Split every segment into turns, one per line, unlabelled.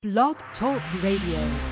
Blog Talk Radio.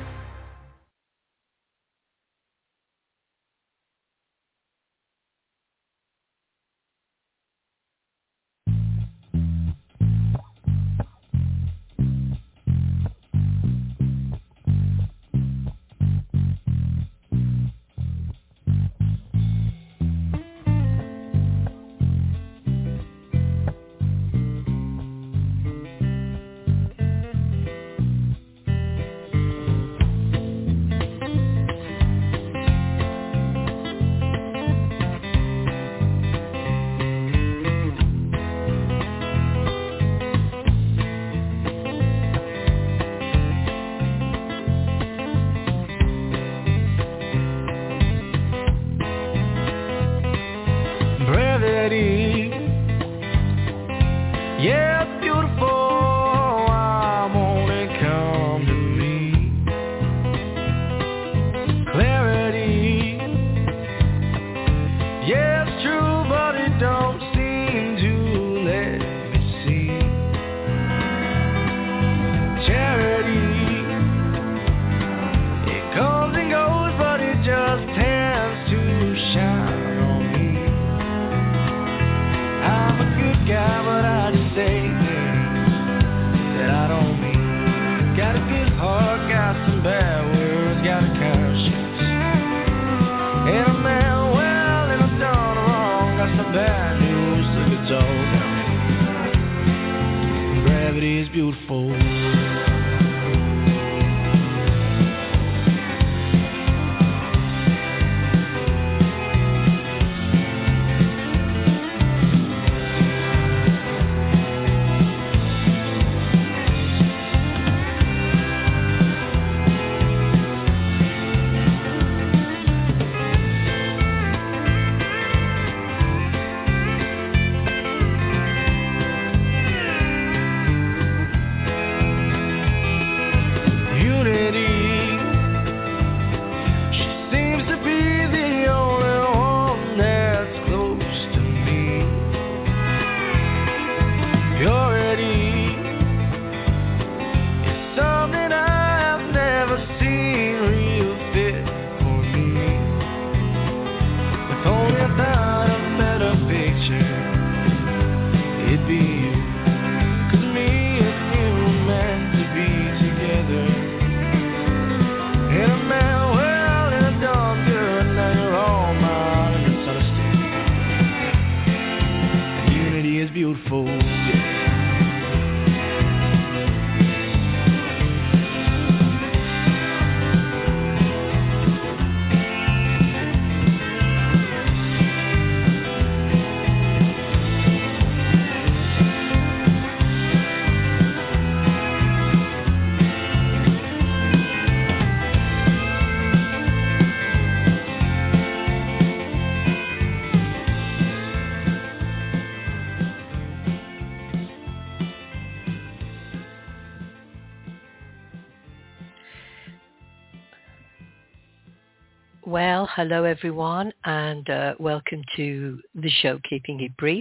Well, hello everyone, and welcome to the show Keeping It Brief,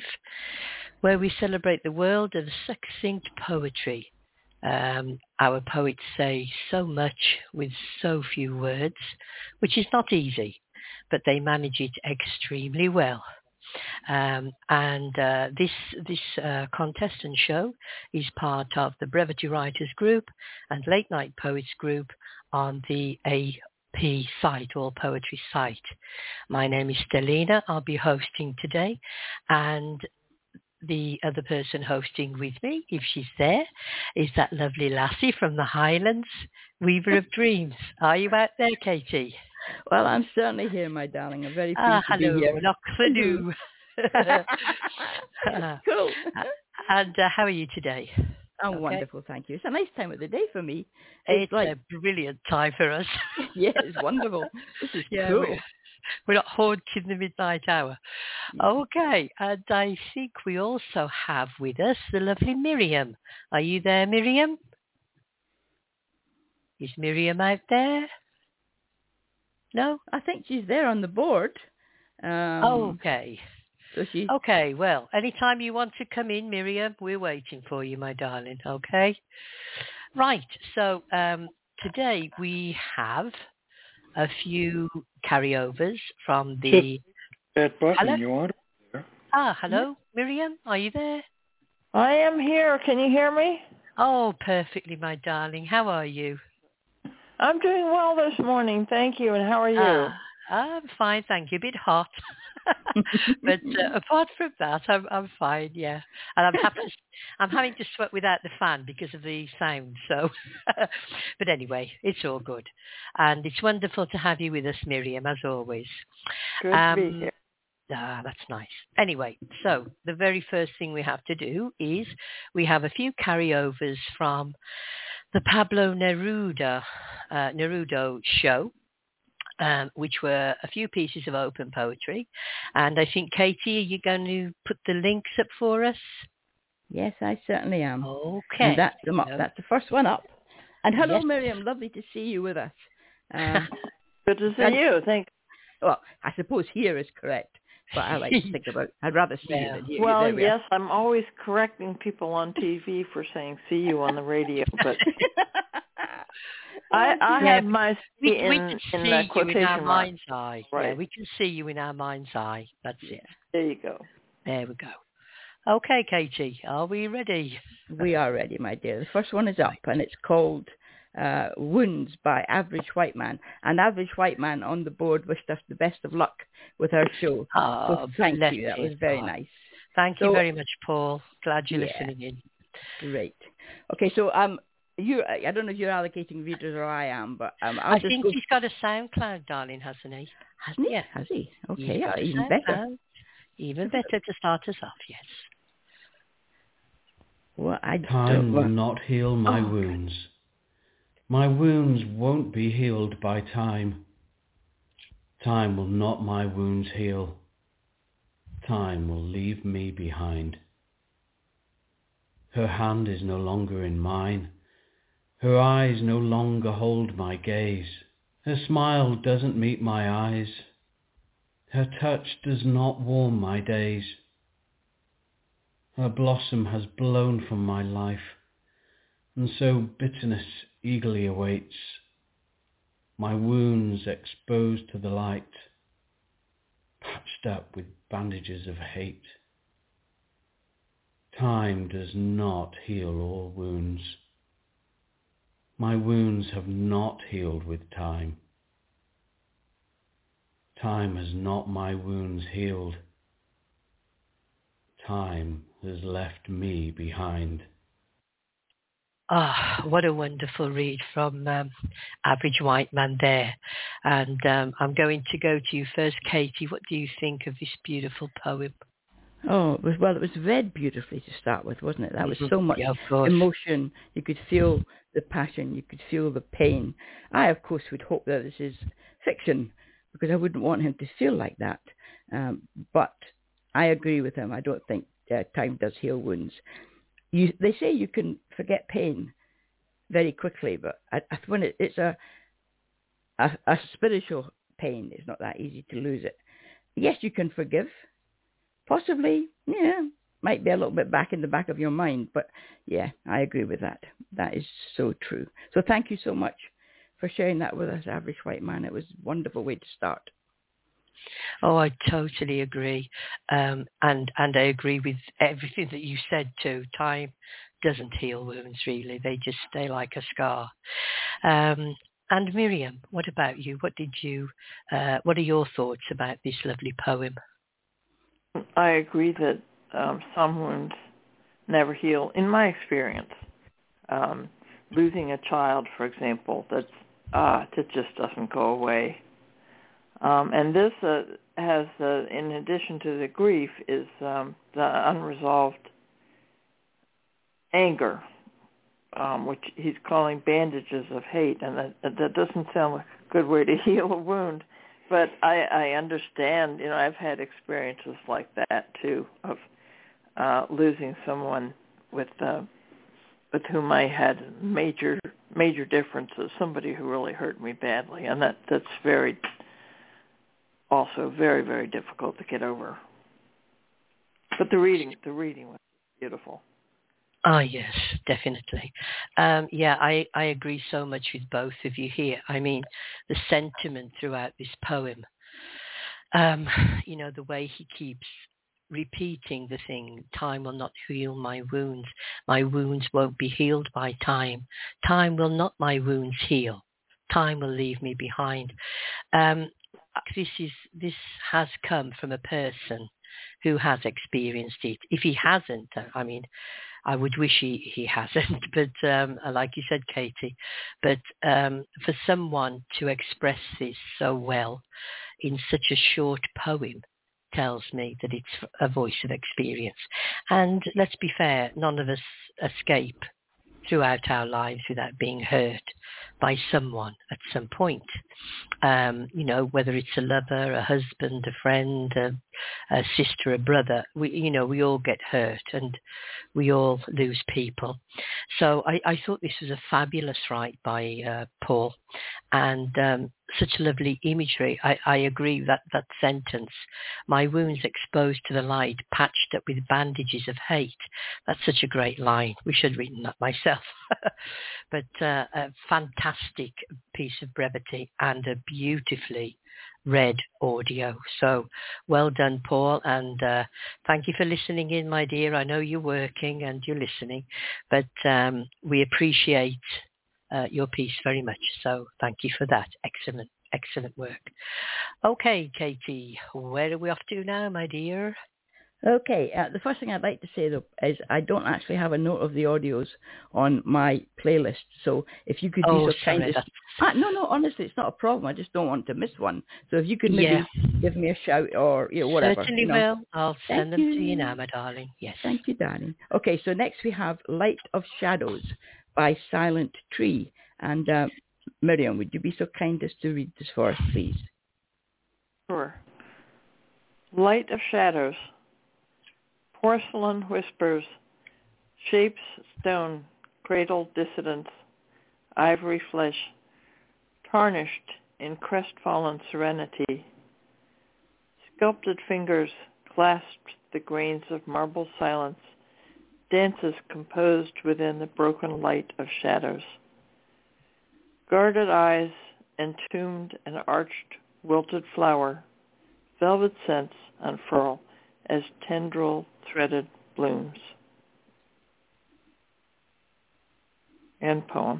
where we celebrate the world of succinct poetry. Our poets say so much with so few words, which is not easy, but they manage it extremely well. This contest and show is part of the Brevity Writers Group and Late Night Poets Group on the AP site, All Poetry site. My name is Stelina. I'll be hosting today, and the other person hosting with me, if she's there, is that lovely lassie from the Highlands, Weaver of Dreams. Are you out there, Katie?
Well, I'm certainly here, my darling. I'm very pleased to be here.
Hello,
Cool.
And how are you today?
Oh, okay. Wonderful, thank you. It's a nice time of the day for me.
It's like a brilliant time for us.
Yes, it's wonderful. This is cool.
We're not haunting the midnight hour. Okay, and I think we also have with us the lovely Miriam. Are you there, Miriam? Is Miriam out there? No?
I think she's there on the board.
Okay.
So
Okay, well, anytime you want to come in, Miriam, we're waiting for you, my darling, okay? Right. So today we have a few carryovers from the...
That button,
Hello?
you want it?
Hello, Miriam, are you there?
I am here. Can you hear me?
Oh, perfectly, my darling. How are you?
I'm doing well this morning, thank you. And how are you?
I'm fine, thank you. A bit hot, but apart from that, I'm fine. Yeah, and I'm having to sweat without the fan because of the sound. So, but anyway, it's all good, and it's wonderful to have you with us, Miriam, as always.
Good to be here.
That's nice. Anyway, so the very first thing we have to do is we have a few carryovers from the Pablo Neruda show, which were a few pieces of open poetry. And I think, Katie, are you going to put the links up for us?
Yes, I certainly am.
Okay.
And that's the first one up. And hello,
Yes.
Miriam. Lovely to see you with us.
Good to see you. Thanks.
Well, I suppose here is correct, but I like to think about. I'd rather see you than hear you.
Well, yes, I'm always correcting people on TV for saying "see you" on the radio, but I have my
we can see
in
you in our
mark.
mind's eye.
Right.
Yeah, we can see you in our mind's eye. That's it.
There you go.
There we go. Okay, Katie, are we ready?
We are ready, my dear. The first one is up, and it's called Wounds by Average White Man. And Average White Man on the board wished us the best of luck with our show. So thank you. That was very nice.
Thank you very much, Paul. Glad you're listening in.
Great. Okay, so I don't know if you're allocating readers or I am, but
I think he's got a SoundCloud, darling, hasn't he?
Hasn't he? Yeah. Has he? Okay,
yeah,
even better.
Even better to start us off, yes.
Well,
Time will not heal my wounds. My wounds won't be healed by time. Time will not my wounds heal. Time will leave me behind. Her hand is no longer in mine. Her eyes no longer hold my gaze. Her smile doesn't meet my eyes. Her touch does not warm my days. Her blossom has blown from my life, and so bitterness eagerly awaits, my wounds exposed to the light, patched up with bandages of hate. Time does not heal all wounds. My wounds have not healed with time. Time has not my wounds healed. Time has left me behind.
What a wonderful read from Average White Man there. And I'm going to go to you first, Katie. What do you think of this beautiful poem?
Oh, it was read beautifully to start with, wasn't it? That was so much emotion. You could feel the passion. You could feel the pain. I, of course, would hope that this is fiction because I wouldn't want him to feel like that. But I agree with him. I don't think time does heal wounds. They say you can forget pain very quickly, but when it's a spiritual pain, it's not that easy to lose it. Yes, you can forgive. Possibly, might be a little bit back in the back of your mind, but yeah, I agree with that. That is so true. So thank you so much for sharing that with us, Average White Man. It was a wonderful way to start.
Oh, I totally agree. And I agree with everything that you said too. Time doesn't heal wounds, really. They just stay like a scar. And Miriam, what about you? What are your thoughts about this lovely poem?
I agree that some wounds never heal. In my experience, losing a child, for example, that just doesn't go away. And this has, in addition to the grief, is the unresolved anger, which he's calling bandages of hate, and that doesn't sound like a good way to heal a wound. But I understand, I've had experiences like that too, of losing someone with whom I had major differences, somebody who really hurt me badly, and that's also very, very difficult to get over. But the reading was beautiful.
Ah, yes, definitely. I agree so much with both of you here. I mean, the sentiment throughout this poem, the way he keeps repeating the thing, time will not heal my wounds won't be healed by time will not my wounds heal, time will leave me behind. This has come from a person who has experienced it. If he hasn't, I mean, I would wish he hasn't, but like you said, Katie, but for someone to express this so well in such a short poem tells me that it's a voice of experience. And let's be fair, none of us escape throughout our lives without being hurt by someone at some point. Whether it's a lover, a husband, a friend, a sister, a brother, we all get hurt and we all lose people. So I thought this was a fabulous write by Paul, and such lovely imagery. I agree that sentence, my wounds exposed to the light, patched up with bandages of hate. That's such a great line. We should have written that myself. But a fantastic piece of brevity and a beautifully read audio. So well done, Paul, and thank you for listening in, my dear. I know you're working and you're listening, but we appreciate your piece very much. So thank you for that. Excellent work. Okay, Katie, where are we off to now, my dear?
Okay, the first thing I'd like to say, though, is I don't actually have a note of the audios on my playlist. So if you could be so kind as... No, honestly, it's not a problem. I just don't want to miss one. So if you could maybe give me a shout or whatever.
Certainly will. I'll send them to you now, my darling. Yes.
Thank you, darling. Okay, so next we have Light of Shadows by Silent Tree. And Miriam, would you be so kind as to read this for us, please?
Sure. Light of Shadows. Porcelain whispers, shapes stone, cradle dissidence, ivory flesh, tarnished in crestfallen serenity. Sculpted fingers clasped the grains of marble silence, dances composed within the broken light of shadows. Guarded eyes, entombed an arched, wilted flower, velvet scents unfurl as tendril threaded blooms. End poem.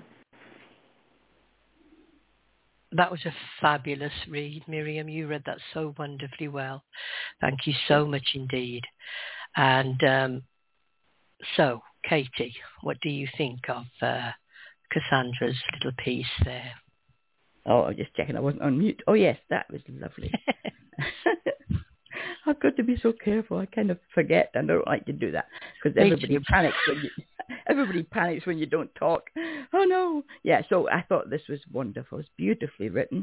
That was a fabulous read, Miriam. You read that so wonderfully well. Thank you so much indeed. And so, Katie, what do you think of Cassandra's little piece there?
Oh, I'm just checking I wasn't on mute. Oh, yes, that was lovely. I've got to be so careful. I kind of forget. I don't like to do that because everybody panics when you don't talk. Oh, no. Yeah, so I thought this was wonderful. It's beautifully written.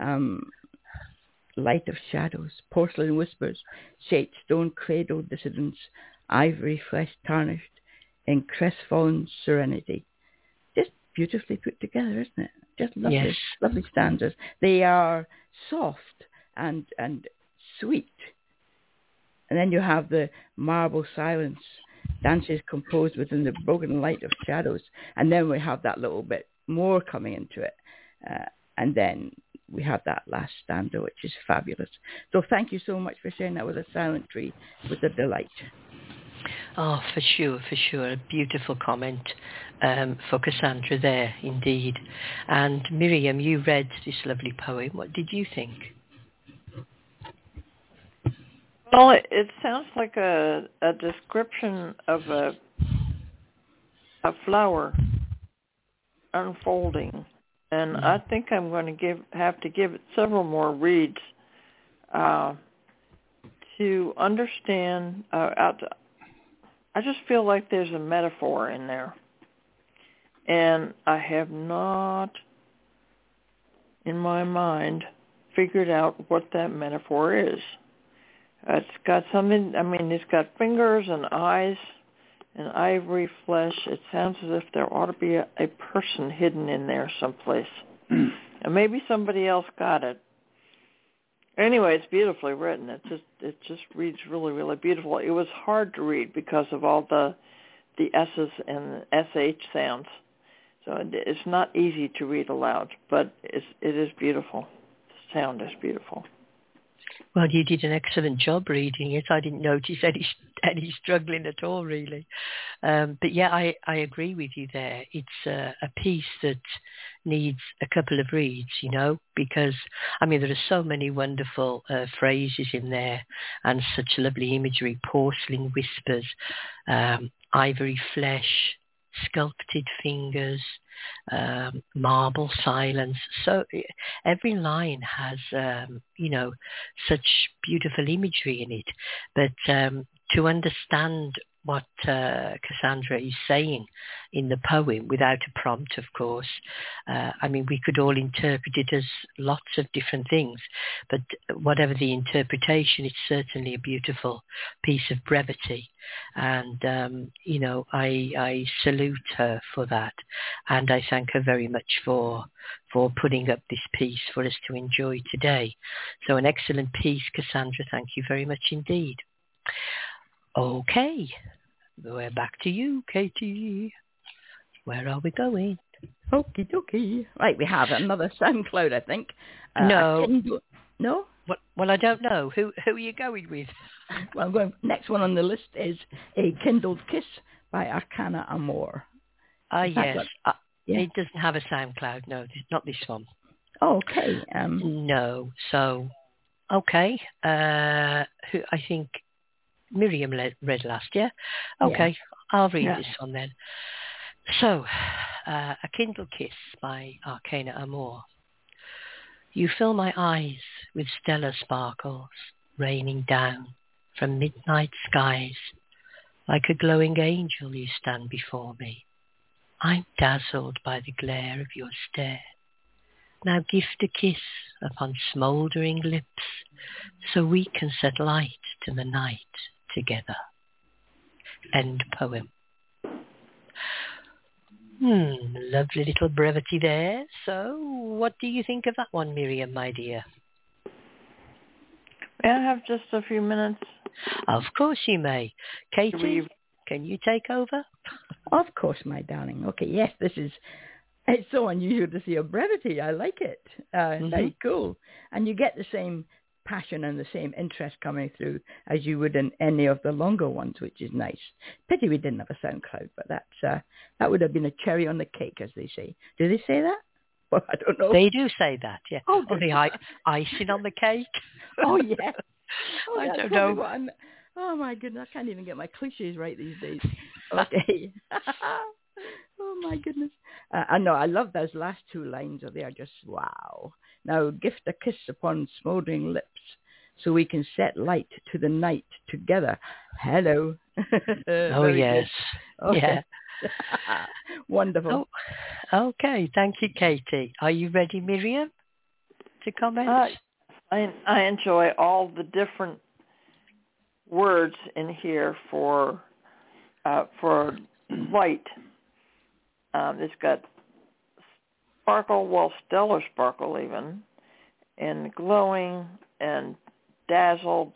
Light of shadows, porcelain whispers, shaped stone cradle dissidence, ivory flesh tarnished in crestfallen serenity. Just beautifully put together, isn't it? Just lovely, yes. Lovely stanzas. They are soft and sweet. And then you have the marble silence, dances composed within the broken light of shadows. And then we have that little bit more coming into it. And then we have that last stanza, which is fabulous. So thank you so much for sharing that with a Silent Tree. It was a delight.
Oh, for sure. A beautiful comment for Cassandra there, indeed. And Miriam, you read this lovely poem. What did you think?
Well, it sounds like a description of a flower unfolding, and I think I'm going to have to give it several more reads to understand. I just feel like there's a metaphor in there, and I have not, in my mind, figured out what that metaphor is. It's got something, it's got fingers and eyes and ivory flesh. It sounds as if there ought to be a person hidden in there someplace. And maybe somebody else got it. Anyway, it's beautifully written. It just reads really, really beautiful. It was hard to read because of all the the S's and SH sounds. So it's not easy to read aloud, but it is beautiful. The sound is beautiful.
Well, you did an excellent job reading it. I didn't notice any struggling at all, really. But yeah, I agree with you there. It's a piece that needs a couple of reads, because, I mean, there are so many wonderful phrases in there and such lovely imagery, porcelain whispers, ivory flesh, sculpted fingers, marble silence. So every line has, such beautiful imagery in it. But to understand what Cassandra is saying in the poem, without a prompt, of course, I mean, we could all interpret it as lots of different things, but whatever the interpretation, it's certainly a beautiful piece of brevity. And, I salute her for that. And I thank her very much for putting up this piece for us to enjoy today. So an excellent piece, Cassandra. Thank you very much indeed. Okay, we're back to you, Katie. Where are we going?
Okie dokie. Right, we have another SoundCloud, I think.
No.
No?
Well, I don't know. Who are you going with?
Well, I'm going. Next one on the list is A Kindled Kiss by Arcana Amor.
Yes.
Yeah.
It doesn't have a SoundCloud. No, not this one.
Oh, okay.
No. So, okay. I think Miriam read last, yeah? Okay, yeah. I'll read this one then. So, A Kindled Kiss by Arcana Amor. You fill my eyes with stellar sparkles, raining down from midnight skies. Like a glowing angel you stand before me. I'm dazzled by the glare of your stare. Now gift a kiss upon smouldering lips, so we can set light to the night together. End poem. Lovely little brevity there. So what do you think of that one, Miriam, my dear?
May I have just a few minutes?
Of course you may. Katie, can you take over?
Of course, my darling. Okay, yes, it's so unusual to see a brevity. I like it. Very cool. And you get the same passion and the same interest coming through as you would in any of the longer ones, which is nice. Pity we didn't have a SoundCloud, but that would have been a cherry on the cake, as they say. Do they say that? Well, I don't know.
They do say that, yeah. Oh, the icing on the cake.
Oh, yes. Oh,
I don't know.
Oh, my goodness. I can't even get my cliches right these days. Okay. Oh, my goodness. I know. I love those last two lines. They are just wow. Now gift a kiss upon smouldering lips, so we can set light to the night together. Hello.
Oh, yes.
Okay.
Yeah.
Wonderful.
Oh, okay. Thank you, Katie. Are you ready, Miriam, to comment?
I enjoy all the different words in here for light. It's got sparkle, well, stellar sparkle even, and glowing and dazzled.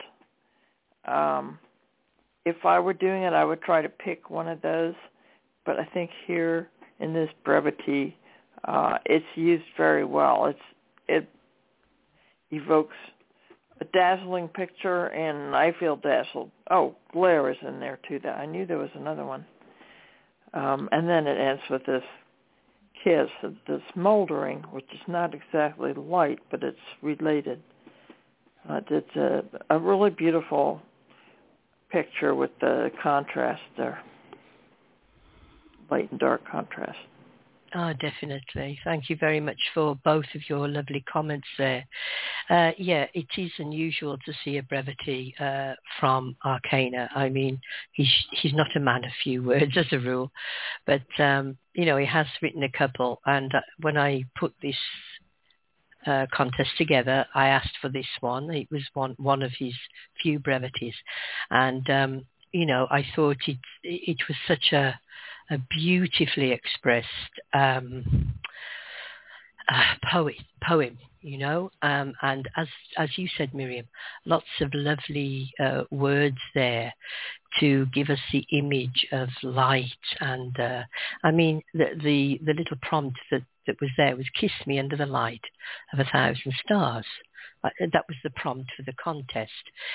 If I were doing it, I would try to pick one of those, but I think here in this brevity, it's used very well. It evokes a dazzling picture, and I feel dazzled. Oh, glare is in there too. I knew there was another one. And then it ends with this kiss, the smoldering, which is not exactly light, but it's related. It's a really beautiful picture with the contrast there, light and dark contrast.
Oh, definitely. Thank you very much for both of your lovely comments there. Yeah, it is unusual to see a brevity from Arcana. I mean, he's not a man of few words as a rule, but, he has written a couple. And when I put this contest together, I asked for this one. It was one of his few brevities. And, I thought it was such a beautifully expressed poem, you know, and as you said, Miriam, lots of lovely words there to give us the image of light. And I mean, the little prompt that was there was "Kiss me under the light of 1,000 stars." That was the prompt for the contest,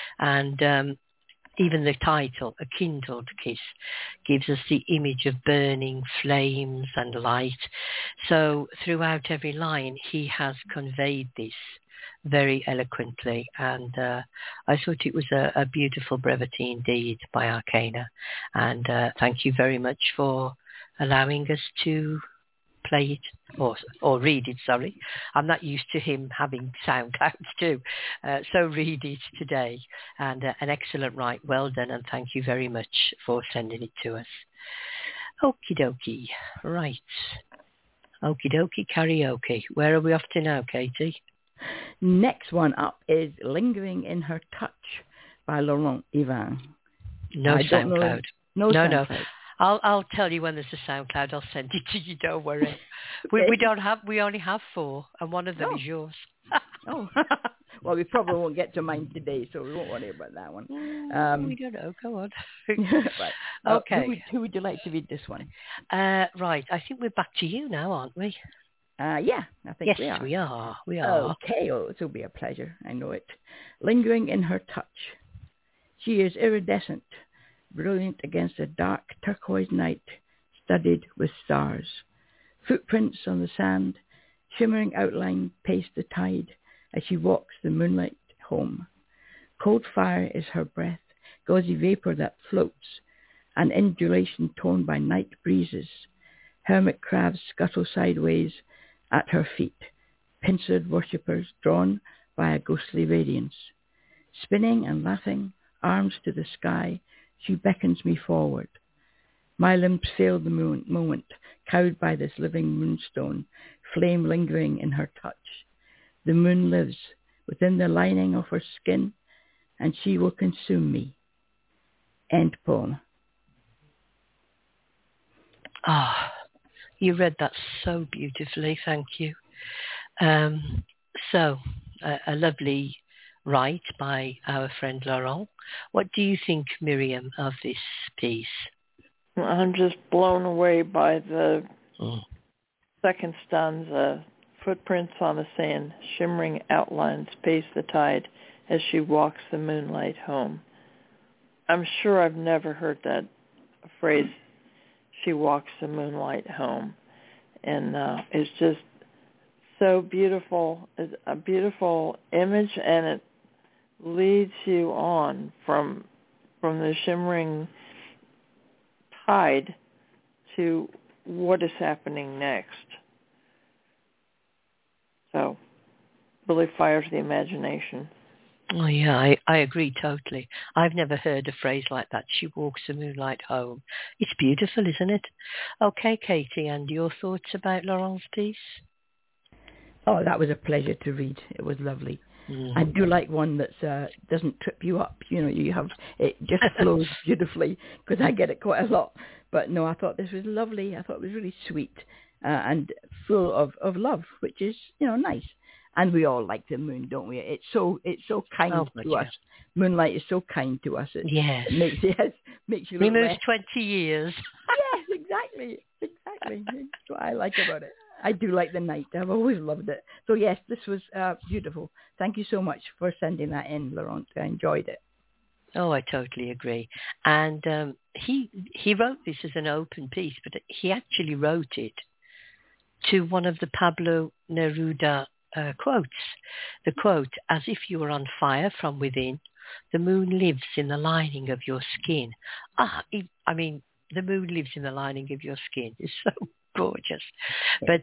and even the title, "A Kindled Kiss," gives us the image of burning flames and light. So throughout every line, he has conveyed this very eloquently, and I thought it was a beautiful brevity indeed by Arcana. And thank you very much for allowing us to play it, or read it, sorry. I'm not used to him having SoundClouds too. So read it today. And an excellent write. Well done, and thank you very much for sending it to us. Okie dokie. Right. Okie dokie karaoke. Where are we off to now, Katie?
Next one up is "Lingering in Her Touch" by Laurent Yvain.
No SoundCloud.
No SoundCloud.
No. I'll tell you when there's a SoundCloud. I'll send it to you. Don't worry. We only have 4, and one of them is yours.
Oh, well, we probably won't get to mine today, so we won't worry about that one.
We don't know. Go on.
Right.
Okay.
Who would you like to read this one?
Right. I think we're back to you now, aren't we?
Yeah, I think
yes,
we
are. We are.
Okay. Oh, it will be a pleasure. I know it. Lingering in her touch. She is iridescent, brilliant against a dark turquoise night, studded with stars. Footprints on the sand, shimmering outline pace the tide as she walks the moonlight home. Cold fire is her breath, gauzy vapor that floats, an indulation toned by night breezes. Hermit crabs scuttle sideways at her feet, pincered worshippers drawn by a ghostly radiance. Spinning and laughing, arms to the sky, she beckons me forward. My limbs fail the moment, cowed by this living moonstone, flame lingering in her touch. The moon lives within the lining of her skin, and she will consume me. End poem.
Ah, you read that so beautifully. Thank you. So, a lovely write by our friend Laurent. What do you think, Miriam, of this piece?
I'm just blown away by the second stanza. Footprints on the sand, shimmering outlines pace the tide as she walks the moonlight home. I'm sure I've never heard that phrase, "she walks the moonlight home." And it's just so beautiful. It's a beautiful image, and it leads you on from the shimmering tide to what is happening next. So really fires the imagination.
Oh yeah, I agree totally. I've never heard a phrase like that. She walks the moonlight home. It's beautiful, isn't it? Okay, Katie, and your thoughts about Laurent's piece?
Oh, that was a pleasure to read. It was lovely. I do like one that doesn't trip you up. You know, you have it just flows beautifully, because I get it quite a lot. But no, I thought this was lovely. I thought it was really sweet and full of love, which is, you know, nice. And we all like the moon, don't we? It's so kind to us. Moonlight is so kind to us.
Yes.
It makes you look
removes 20 years.
Yes, exactly. That's what I like about it. I do like the night. I've always loved it. So yes, this was beautiful. Thank you so much for sending that in, Laurent. I enjoyed it.
Oh, I totally agree. And he wrote this as an open piece, but he actually wrote it to one of the Pablo Neruda quotes. The quote, "As if you were on fire from within, the moon lives in the lining of your skin." The moon lives in the lining of your skin. It's so gorgeous. But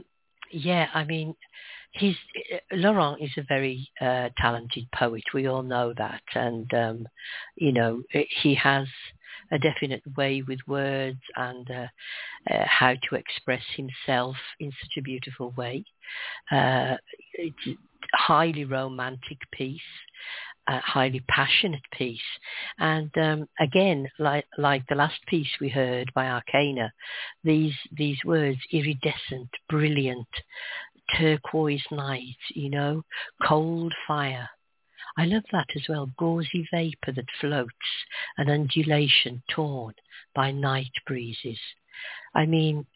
Laurent is a very talented poet. We all know that. And, he has a definite way with words and how to express himself in such a beautiful way. It's a highly romantic piece. A highly passionate piece, and again, like the last piece we heard by Arcana, these words, iridescent, brilliant, turquoise night, cold fire. I love that as well, gauzy vapour that floats, an undulation torn by night breezes. I mean,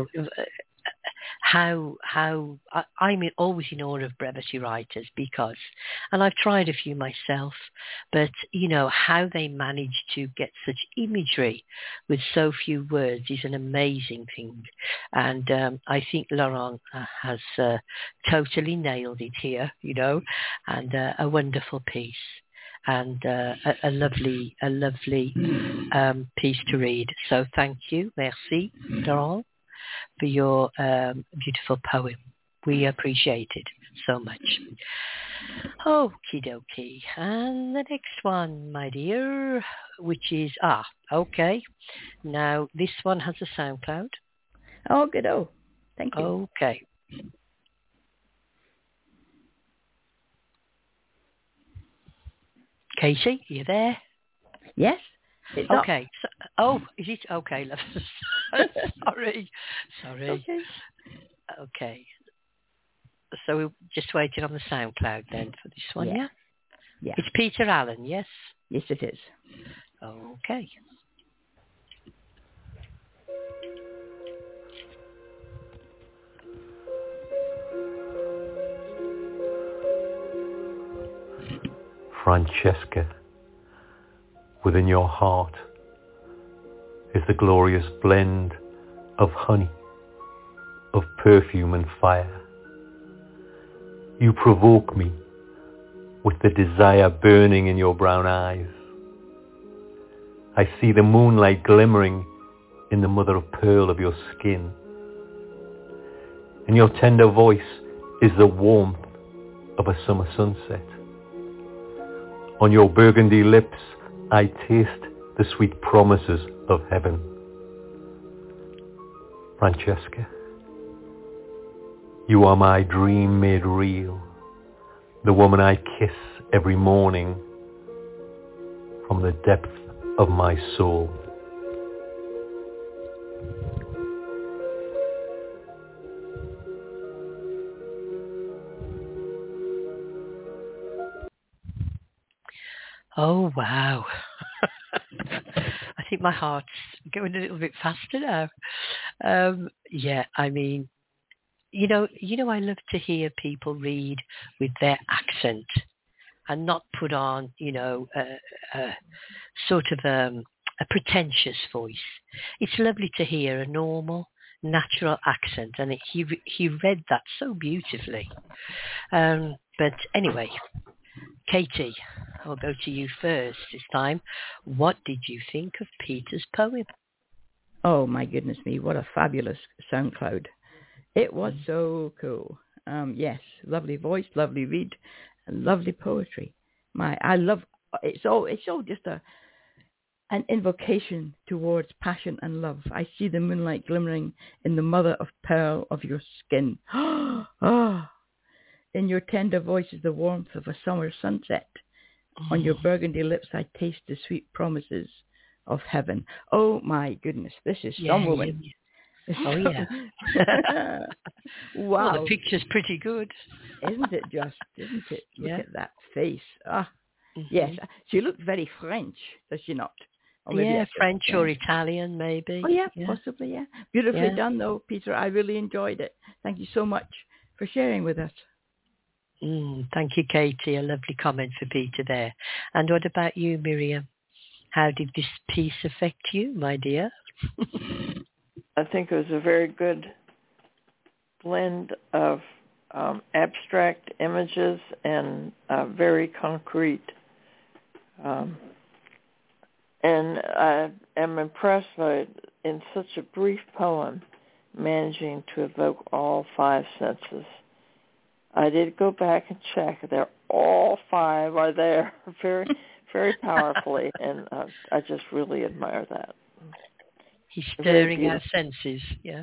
how I'm always in awe of brevity writers because, and I've tried a few myself, but how they manage to get such imagery with so few words is an amazing thing, and I think Laurent has totally nailed it here, and a wonderful piece. And a lovely piece to read. So thank you, merci, Laurent, for your beautiful poem. We appreciate it so much. Okie dokie. And the next one, my dear, which is, okay. Now, this one has a SoundCloud.
Oh, good. Oh, thank you.
Okay. Katie, are you there?
Yes. It's
okay. So, is it? Okay, love. Sorry. Okay. So we're just waiting on the SoundCloud then for this one, yeah?
Yeah.
It's Peter Allen, yes?
Yes, it is.
Okay.
Francesca, within your heart is the glorious blend of honey, of perfume and fire. You provoke me with the desire burning in your brown eyes. I see the moonlight glimmering in the mother of pearl of your skin. And your tender voice is the warmth of a summer sunset. On your burgundy lips, I taste the sweet promises of heaven. Francesca, you are my dream made real, the woman I kiss every morning from the depth of my soul.
Oh, wow. I think my heart's going a little bit faster now. Yeah, I mean, I love to hear people read with their accent and not put on, sort of a pretentious voice. It's lovely to hear a normal, natural accent, and he read that so beautifully. But anyway, Katie, I'll go to you first this time. What did you think of Peter's poem?
Oh, my goodness me, what a fabulous SoundCloud. It was so cool. Yes, lovely voice, lovely read, and lovely poetry. I love, it's all just an invocation towards passion and love. I see the moonlight glimmering in the mother of pearl of your skin. In your tender voice is the warmth of a summer sunset. On your burgundy lips I taste the sweet promises of heaven. Oh my goodness, this is some woman.
Oh yeah.
Wow.
Well, the picture's pretty good.
Isn't it just? Isn't it?
Yeah.
Look at that face. Yes. She looked very French, does she not?
French or Italian maybe.
Oh yeah, possibly, yeah. Beautifully done though, Peter. I really enjoyed it. Thank you so much for sharing with us.
Thank you, Katie. A lovely comment for Peter there. And what about you, Miriam? How did this piece affect you, my dear?
I think it was a very good blend of abstract images and very concrete. And I am impressed by, in such a brief poem, managing to evoke all five senses. I did go back and check. All five are there very, very powerfully, and I just really admire that.
He's stirring our senses, yeah.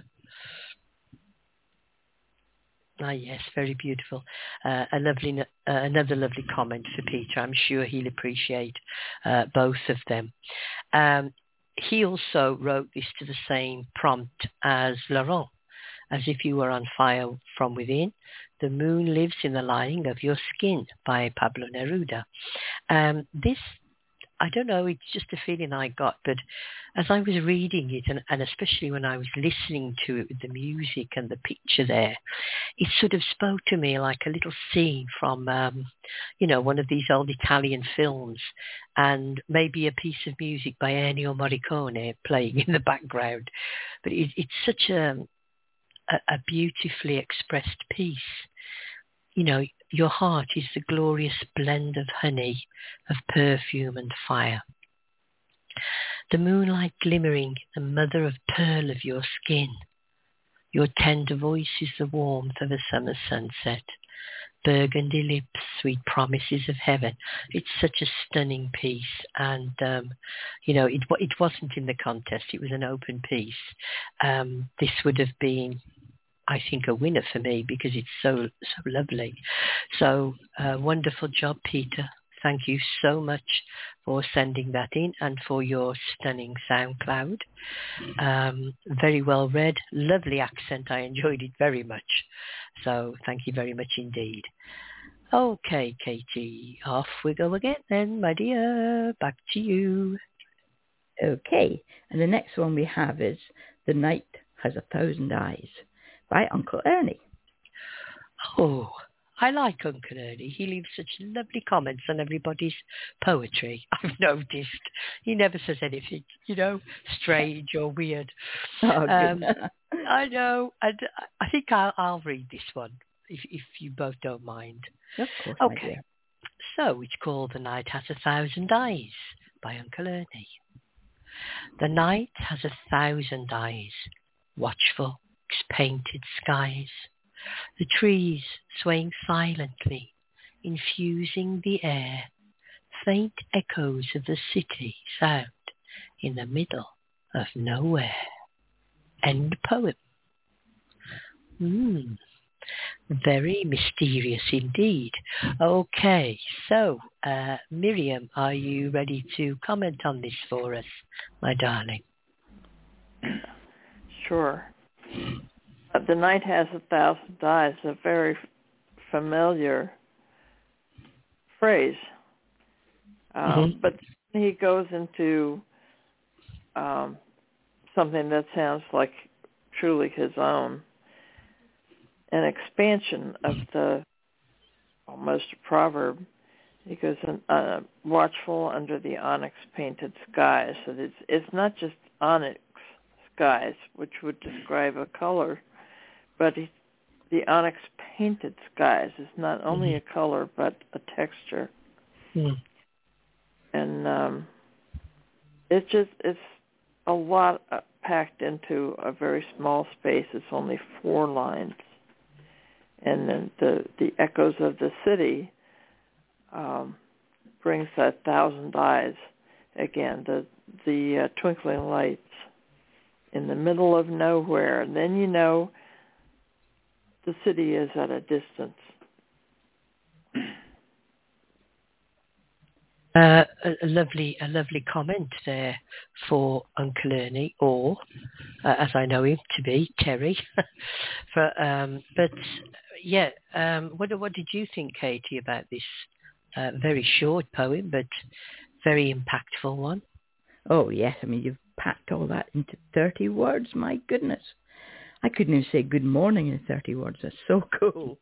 Yes, very beautiful. Another lovely comment for Peter. I'm sure he'll appreciate both of them. He also wrote this to the same prompt as Laurent, as if you were on fire from within. The moon lives in the lining of your skin, by Pablo Neruda. This, I don't know, it's just a feeling I got, but as I was reading it, and especially when I was listening to it with the music and the picture there, it sort of spoke to me like a little scene from, one of these old Italian films, and maybe a piece of music by Ennio Morricone playing in the background. But it's such a beautifully expressed piece. Your heart is the glorious blend of honey, of perfume and fire. The moonlight glimmering, the mother of pearl of your skin. Your tender voice is the warmth of a summer sunset. Burgundy lips, sweet promises of heaven. It's such a stunning piece, and it wasn't in the contest. It was an open piece. This would have been, I think, a winner for me because it's so lovely. So wonderful job, Peter. Thank you so much for sending that in and for your stunning SoundCloud. Very well read. Lovely accent. I enjoyed it very much. So thank you very much indeed. Okay, Katie, off we go again then, my dear. Back to you.
Okay, and the next one we have is The Night Has 1,000 Eyes by Uncle Ernie.
Oh, I like Uncle Ernie. He leaves such lovely comments on everybody's poetry. I've noticed. He never says anything, strange or weird.
Oh,
I know. And I think I'll read this one, if you both don't mind.
Of course.
Okay. So it's called The Night Has 1,000 Eyes by Uncle Ernie. The night has 1,000 eyes, watchful, painted skies. The trees swaying silently, infusing the air. Faint echoes of the city sound in the middle of nowhere. End poem. Very mysterious indeed. Okay, so Miriam, are you ready to comment on this for us, my darling?
Sure. The Night Has 1,000 Eyes, a very familiar phrase. But he goes into something that sounds like truly his own, an expansion of the almost a proverb. He goes, watchful under the onyx-painted skies. So it's not just onyx skies, which would describe a color, but the onyx-painted skies is not only a color, but a texture. And it's a lot packed into a very small space. It's only 4 lines. And then the echoes of the city brings that 1,000 eyes again, the twinkling lights in the middle of nowhere. And then the city is at a distance.
A lovely comment there for Uncle Ernie, or as I know him to be, Terry. What did you think, Katie, about this very short poem but very impactful one?
Oh yes, I mean you've packed all that into 30 words. My goodness, I couldn't even say good morning in 30 words. That's so cool.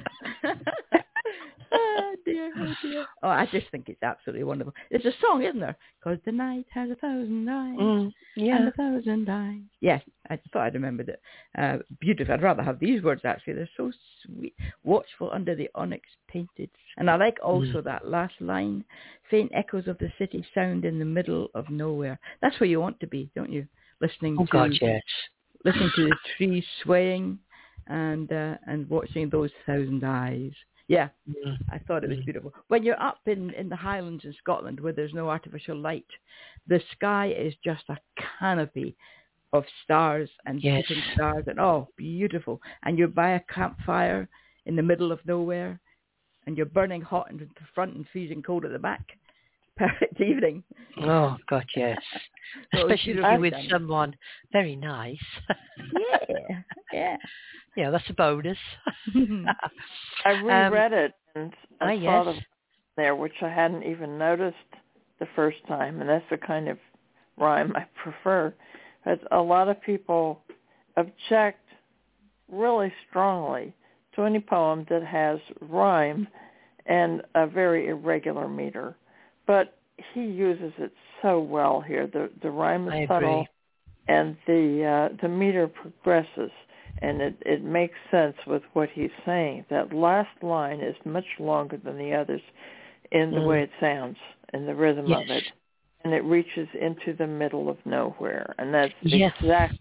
Oh dear. Oh, I just think it's absolutely wonderful. There's a song, isn't there? Because the night has 1,000 eyes and 1,000 eyes. Yes, I thought I'd remembered it. Beautiful. I'd rather have these words, actually. They're so sweet. Watchful under the onyx painted. And I like also that last line. Faint echoes of the city sound in the middle of nowhere. That's where you want to be, don't you? Listening to the trees swaying and watching those 1,000 eyes. Yeah, I thought it was beautiful. When you're up in the Highlands in Scotland where there's no artificial light, the sky is just a canopy of stars and shooting stars, and beautiful. And you're by a campfire in the middle of nowhere, and you're burning hot in the front and freezing cold at the back. perfect evening.
Oh, God, yes. Especially if you're with someone very nice.
Yeah.
Yeah, that's a bonus.
I reread it and I saw
yes.
there, which I hadn't even noticed the first time, and that's the kind of rhyme I prefer. But a lot of people object really strongly to any poem that has rhyme and a very irregular meter. But he uses it so well here. The rhyme is subtle, and the meter progresses, and it makes sense with what he's saying. That last line is much longer than the others in the way it sounds, and the rhythm of it. And it reaches into the middle of nowhere. And that's exactly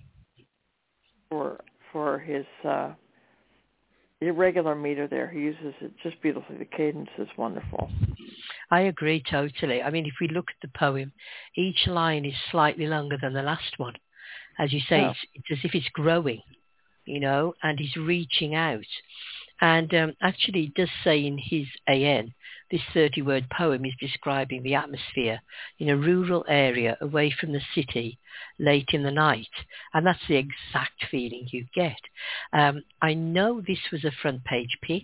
for his irregular meter there. He uses it just beautifully. The cadence is wonderful.
I agree totally. I mean, if we look at the poem, each line is slightly longer than the last one. As you say, it's as if it's growing, and he's reaching out. And actually, it does say in his AN, this 30-word poem is describing the atmosphere in a rural area away from the city late in the night. And that's the exact feeling you get. I know this was a front page pick.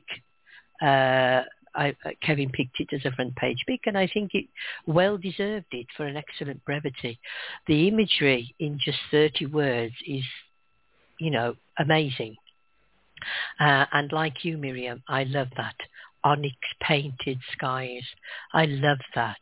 Kevin picked it as a front page pick, and I think it well deserved it for an excellent brevity. The imagery in just 30 words is, amazing. And like you, Miriam, I love that. Onyx painted skies. I love that,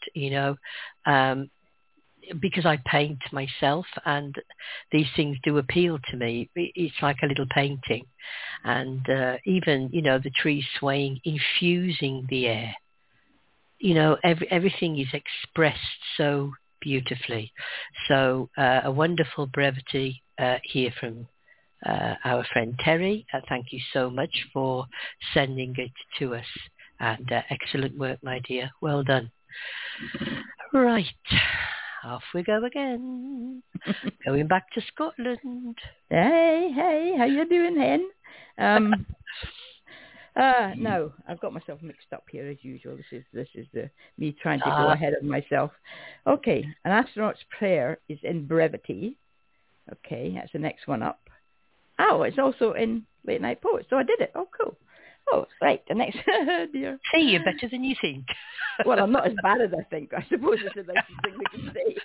because I paint myself and these things do appeal to me. It's like a little painting. And even, the trees swaying, infusing the air. Everything is expressed so beautifully. So a wonderful brevity here from our friend Terry. Thank you so much for sending it to us. And excellent work, my dear. Well done. Right. Off we go again. Going back to Scotland.
Hey, how you doing, Hen? No, I've got myself mixed up here as usual. This is me trying to go ahead of myself. Okay, An Astronaut's Prayer is in brevity. Okay, that's the next one up. Oh, it's also in Late Night Poets, so I did it. Oh, cool. Oh, right, the next, dear.
See, you're better than you think.
Well, I'm not as bad as I think. I suppose it's the nicest thing we can say.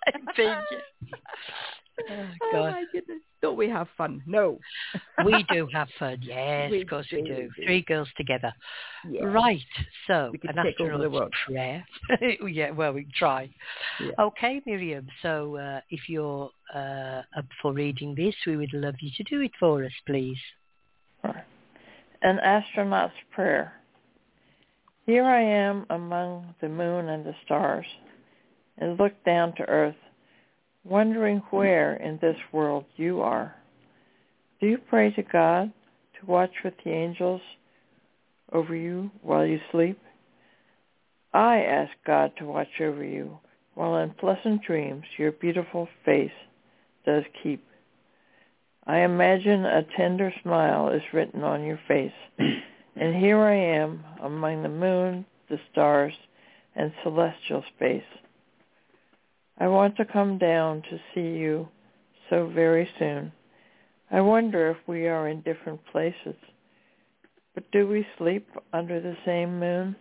Oh, my goodness. Don't we have fun? No.
We do have fun, yes, of course we do. Three girls together. Yeah. Right, so
we can take over the world.
Prayer. Yeah, well, we can try. Yeah. Okay, Miriam, so if you're up for reading this, we would love you to do it for us, please.
Right. An Astronaut's Prayer. Here I am among the moon and the stars, and look down to earth, wondering where in this world you are. Do you pray to God to watch with the angels over you while you sleep? I ask God to watch over you while in pleasant dreams your beautiful face does keep. I imagine a tender smile is written on your face, and here I am among the moon, the stars, and celestial space. I want to come down to see you so very soon. I wonder if we are in different places, but do we sleep under the same moon?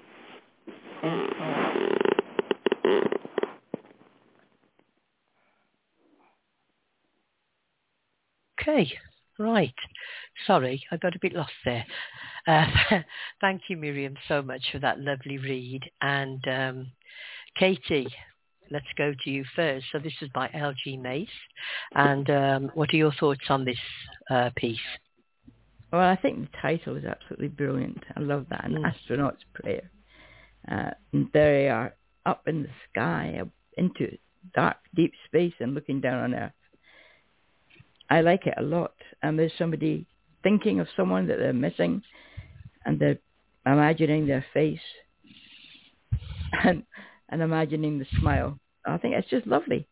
Okay, right. Sorry, I got a bit lost there. Thank you, Miriam, so much for that lovely read. And Katie, let's go to you first. So this is by L.G. Mace. And what are your thoughts on this piece?
Well, I think the title is absolutely brilliant. I love that, An Astronaut's Prayer. And there they are, up in the sky, into dark, deep space and looking down on Earth. I like it a lot. And there's somebody thinking of someone that they're missing, and they're imagining their face and imagining the smile. I think it's just lovely.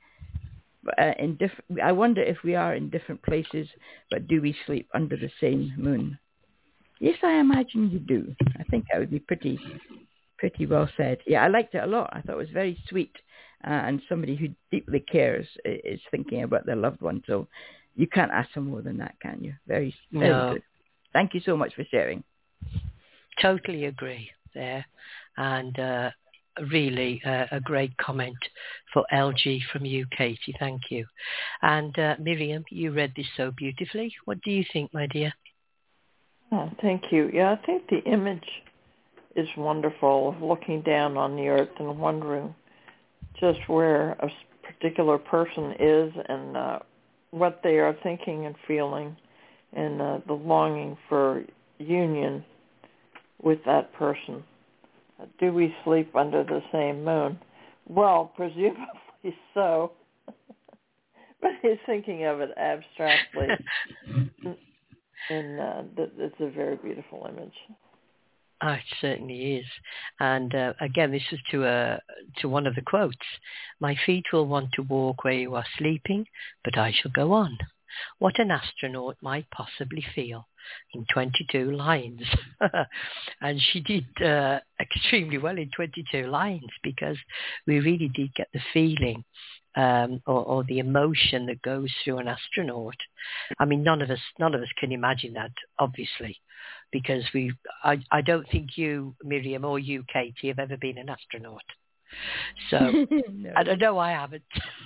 I wonder if we are in different places, but do we sleep under the same moon? Yes, I imagine you do. I think that would be pretty Pretty well said. Yeah, I liked it a lot. I thought it was very sweet, and somebody who deeply cares is thinking about their loved one. So you can't ask for more than that, can you? Very good. Thank you so much for sharing.
Totally agree there. And really a great comment for LG from you, Katie. Thank you. And Miriam, you read this so beautifully. What do you think, my dear?
Oh, thank you. Yeah, I think the image is wonderful, of looking down on the earth and wondering just where a particular person is and what they are thinking and feeling, and the longing for union with that person. Do we sleep under the same moon? Well, presumably so. But he's thinking of it abstractly. And it's a very beautiful image.
Oh, it certainly is. And again, this is to one of the quotes. My feet will want to walk where you are sleeping, but I shall go on. What an astronaut might possibly feel in 22 lines. And she did extremely well in 22 lines, because we really did get the feeling or the emotion that goes through an astronaut. I mean, none of us can imagine that, obviously, because I don't think you, Miriam, or you, Katie, have ever been an astronaut. So, no. I don't know, I haven't.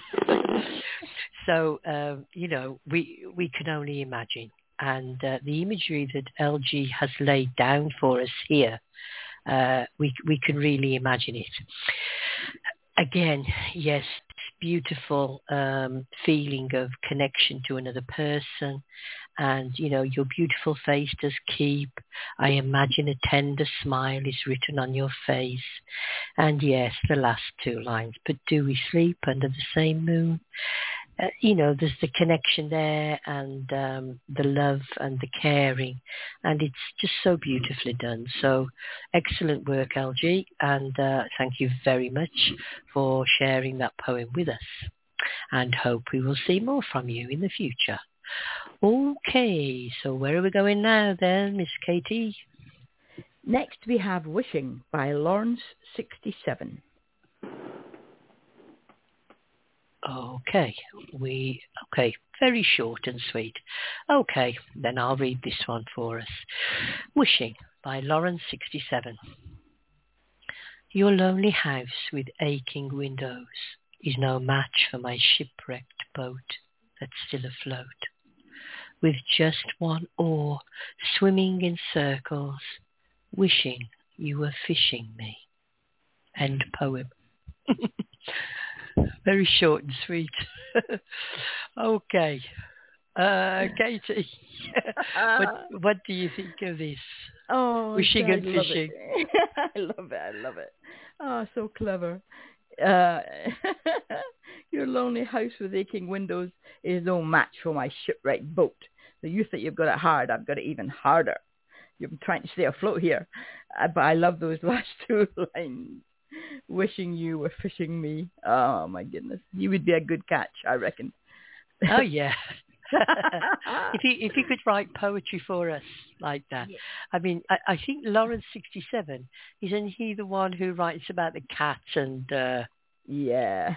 So, we can only imagine. And the imagery that LG has laid down for us here, we can really imagine it. Again, yes, beautiful feeling of connection to another person. And, your beautiful face does keep. I imagine a tender smile is written on your face. And yes, the last two lines, but do we sleep under the same moon? There's the connection there, and the love and the caring, and it's just so beautifully done. So excellent work, LG, and thank you very much for sharing that poem with us, and hope we will see more from you in the future. Okay, so where are we going now then, Miss Katie?
Next we have Wishing by Lawrence 67.
Okay, very short and sweet. Okay, then I'll read this one for us. Wishing by Lawrence 67. Your lonely house with aching windows is no match for my shipwrecked boat that's still afloat, with just one oar swimming in circles, wishing you were fishing me. End poem. Very short and sweet. Okay. Katie, what do you think of this?
Oh,
wishing and fishing.
I love it. Oh, so clever. Your lonely house with aching windows is no match for my shipwrecked boat. So you think you've got it hard, I've got it even harder. You're trying to stay afloat here. But I love those last two lines. Wishing you were fishing me. Oh my goodness, you would be a good catch, I reckon.
Oh yeah. if he could write poetry for us like that. Yeah. I mean, I think Lawrence 67, isn't he the one who writes about the cat and
Yeah.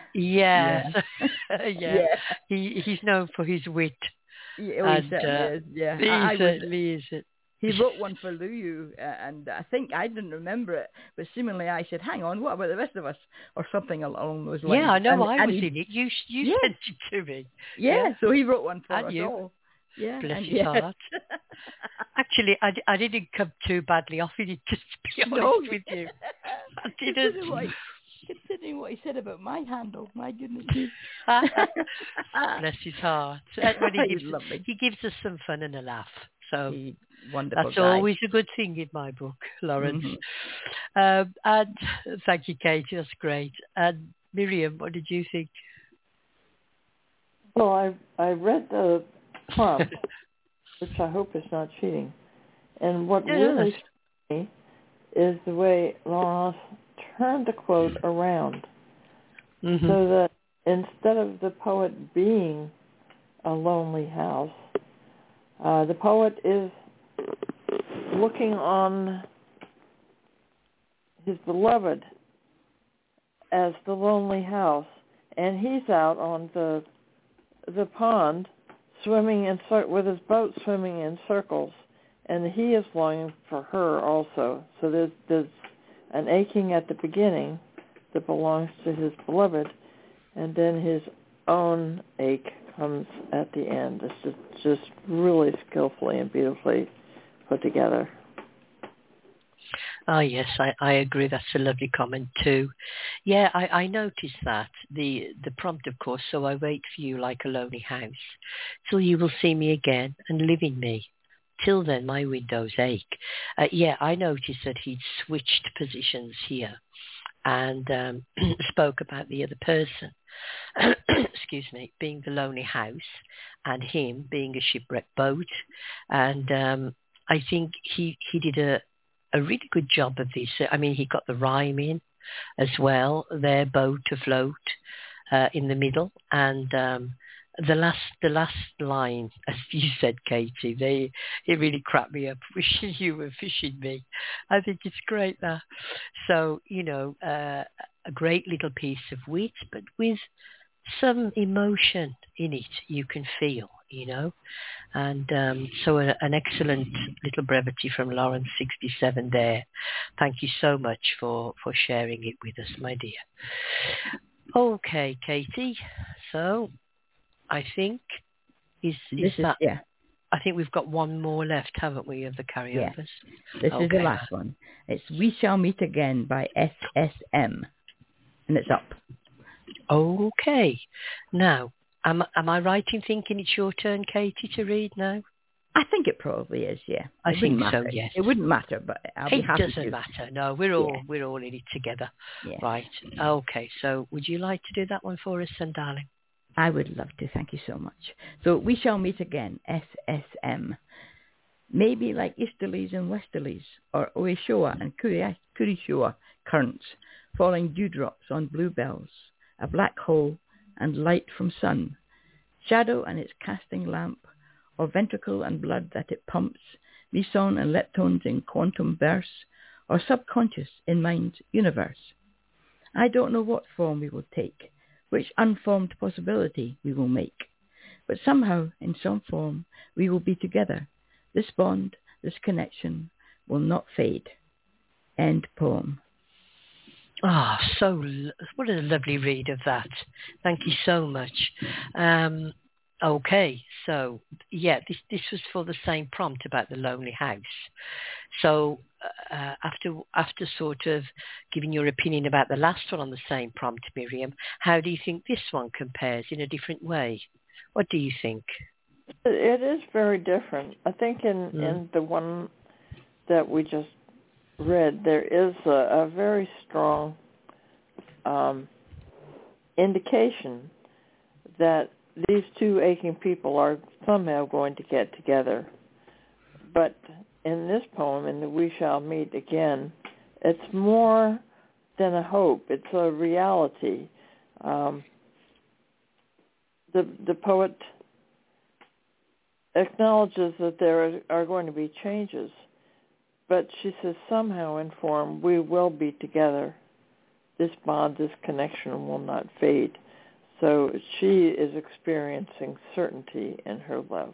He's known for his wit.
Yeah, he certainly is. Yeah,
he certainly is.
He wrote one for Luyu, and I think I didn't remember it, but seemingly I said, hang on, what about the rest of us? Or something along those lines.
Yeah, I know, I was in it. You sent it to me.
Yeah, so he wrote one for us
you.
all. Yeah,
bless his heart. Actually, I didn't come too badly off it, just to be honest with you. I didn't.
Considering what he said about my handle, my goodness.
Bless his heart. He gives us some fun and a laugh. So
wonderful
that's
guy.
Always a good thing in my book, Lawrence. Mm-hmm. And thank you, Katie. That's great. And Miriam, what did you think?
Well, I read the prompt, which I hope is not cheating. And what really struck me is the way Lawrence turned the quote around, so that instead of the poet being a lonely house, the poet is looking on his beloved as the lonely house, and he's out on the pond swimming with his boat swimming in circles, and he is longing for her also. So there's an aching at the beginning that belongs to his beloved, and then his own ache comes at the end. It's just really skillfully and beautifully put together.
Oh, yes, I agree. That's a lovely comment too. Yeah, I noticed that. The prompt, of course, so I wait for you like a lonely house, till you will see me again and live in me. Till then my windows ache. Yeah, I noticed that he'd switched positions here and spoke about the other person, excuse me, being the lonely house and him being a shipwrecked boat. And I think he did a really good job of this. I mean, he got the rhyme in as well, their boat afloat in the middle. And the last line, as you said, Katie, it really cracked me up. Wishing you were fishing me. I think it's great that. So, a great little piece of wit, but with some emotion in it you can feel, And so an excellent little brevity from Lawrence 67 there. Thank you so much for sharing it with us, my dear. Okay, Katie. So I think I think we've got one more left, haven't we, of the carryovers?
Yes. This is the last one. It's We Shall Meet Again by SSM, and it's up.
Okay. Now, am I right in thinking it's your turn, Katie, to read now?
I think it probably is, yeah.
I think so, yes.
It wouldn't matter, but I'll be happy to.
It doesn't matter. No, we're all in it together.
Yeah.
Right. Okay, so would you like to do that one for us then, darling?
I would love to. Thank you so much. So We Shall Meet Again, SSM. Maybe like easterlies and westerlies, or Oeshoa and Kurishoa currents, falling dewdrops on bluebells, a black hole and light from sun, shadow and its casting lamp, or ventricle and blood that it pumps, meson and leptons in quantum verse, or subconscious in mind's universe. I don't know what form we will take, which unformed possibility we will make, but somehow, in some form, we will be together. This bond, this connection, will not fade. End poem.
Ah, what a lovely read of that. Thank you so much. Okay, so yeah, this was for the same prompt about the lonely house. So after sort of giving your opinion about the last one on the same prompt, Miriam, how do you think this one compares in a different way? What do you think?
It is very different. I think in the one that we just read, there is a very strong indication that these two aching people are somehow going to get together. But in this poem, in the We Shall Meet Again, it's more than a hope. It's a reality. The poet acknowledges that there are going to be changes, but she says somehow in form we will be together. This bond, this connection will not fade. So she is experiencing certainty in her love.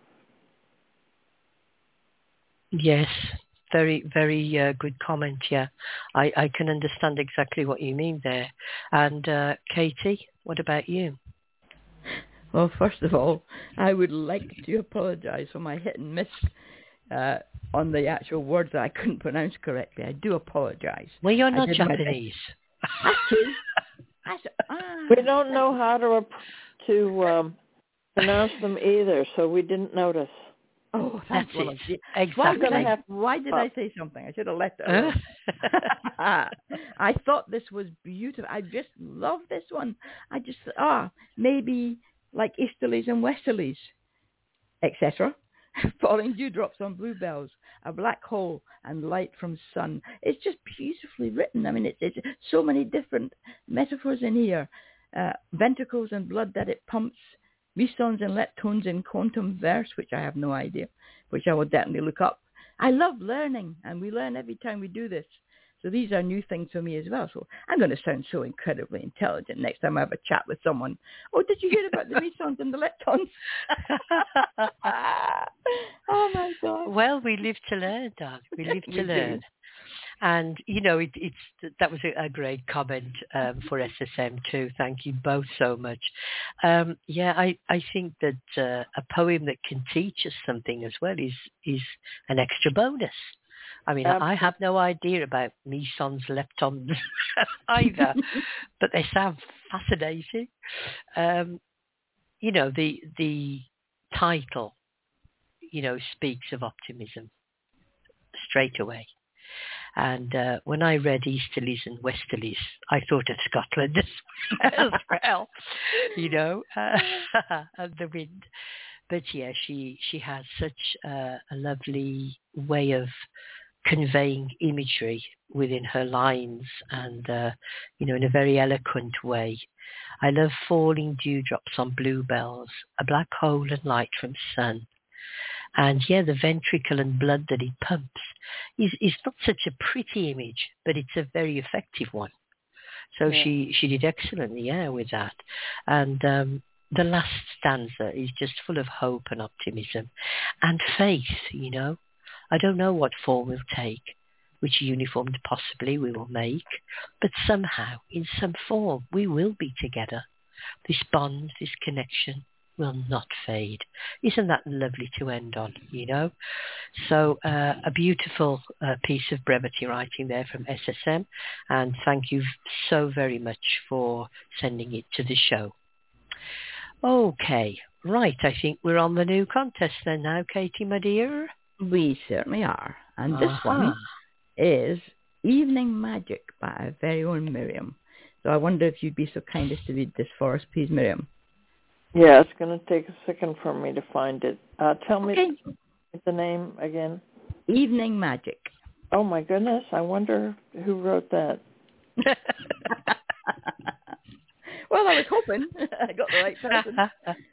Yes, very, very good comment, yeah. I can understand exactly what you mean there. And Katie, what about you?
Well, first of all, I would like to apologize for my hit and miss on the actual words that I couldn't pronounce correctly. I do apologize.
Well, you're not Japanese.
We don't know how to pronounce them either, so we didn't notice.
Oh, that's it.
Exactly.
Why did I say something? I should have left it alone. I thought this was beautiful. I just love this one. I just maybe like easterlies and westerlies, etc. Falling dewdrops on bluebells, a black hole and light from sun. It's just beautifully written. I mean, it's so many different metaphors in here. Ventricles and blood that it pumps, mesons and leptons in quantum verse, which I have no idea, which I will definitely look up. I love learning, and we learn every time we do this. So these are new things for me as well. So I'm going to sound so incredibly intelligent next time I have a chat with someone. Oh, did you hear about the mesons and the leptons? Oh, my God.
Well, we live to learn, Doug. We live to learn. And, that was a great comment for SSM too. Thank you both so much. I think that a poem that can teach us something as well is an extra bonus. I mean, I have no idea about mesons, leptons either, but they sound fascinating. The title, speaks of optimism straight away. And when I read easterlies and westerlies, I thought of Scotland as well, and the wind. But yeah, she has such a lovely way of conveying imagery within her lines and, in a very eloquent way. I love falling dewdrops on bluebells, a black hole and light from sun. And the ventricle and blood that it pumps is not such a pretty image, but it's a very effective one. So she did excellently, with that. And the last stanza is just full of hope and optimism and faith, I don't know what form we'll take, which uniform possibly we will make, but somehow, in some form, we will be together. This bond, this connection will not fade. Isn't that lovely to end on, So a beautiful piece of brevity writing there from SSM, and thank you so very much for sending it to the show. Okay, right, I think we're on the new contest then now, Katie, my dear.
We certainly are. And this one is Evening Magic by our very own Miriam. So I wonder if you'd be so kind as to read this for us, please, Miriam.
Yeah, it's going to take a second for me to find it. Tell me the name again.
Evening Magic.
Oh, my goodness. I wonder who wrote that.
Well, I was hoping I got the right person.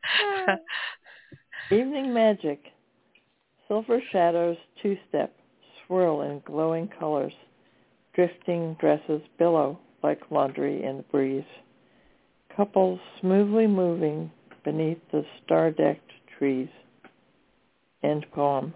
Evening Magic. Silver shadows, two-step, swirl in glowing colors. Drifting dresses billow like laundry in the breeze. Couples smoothly moving beneath the star-decked trees. End poem.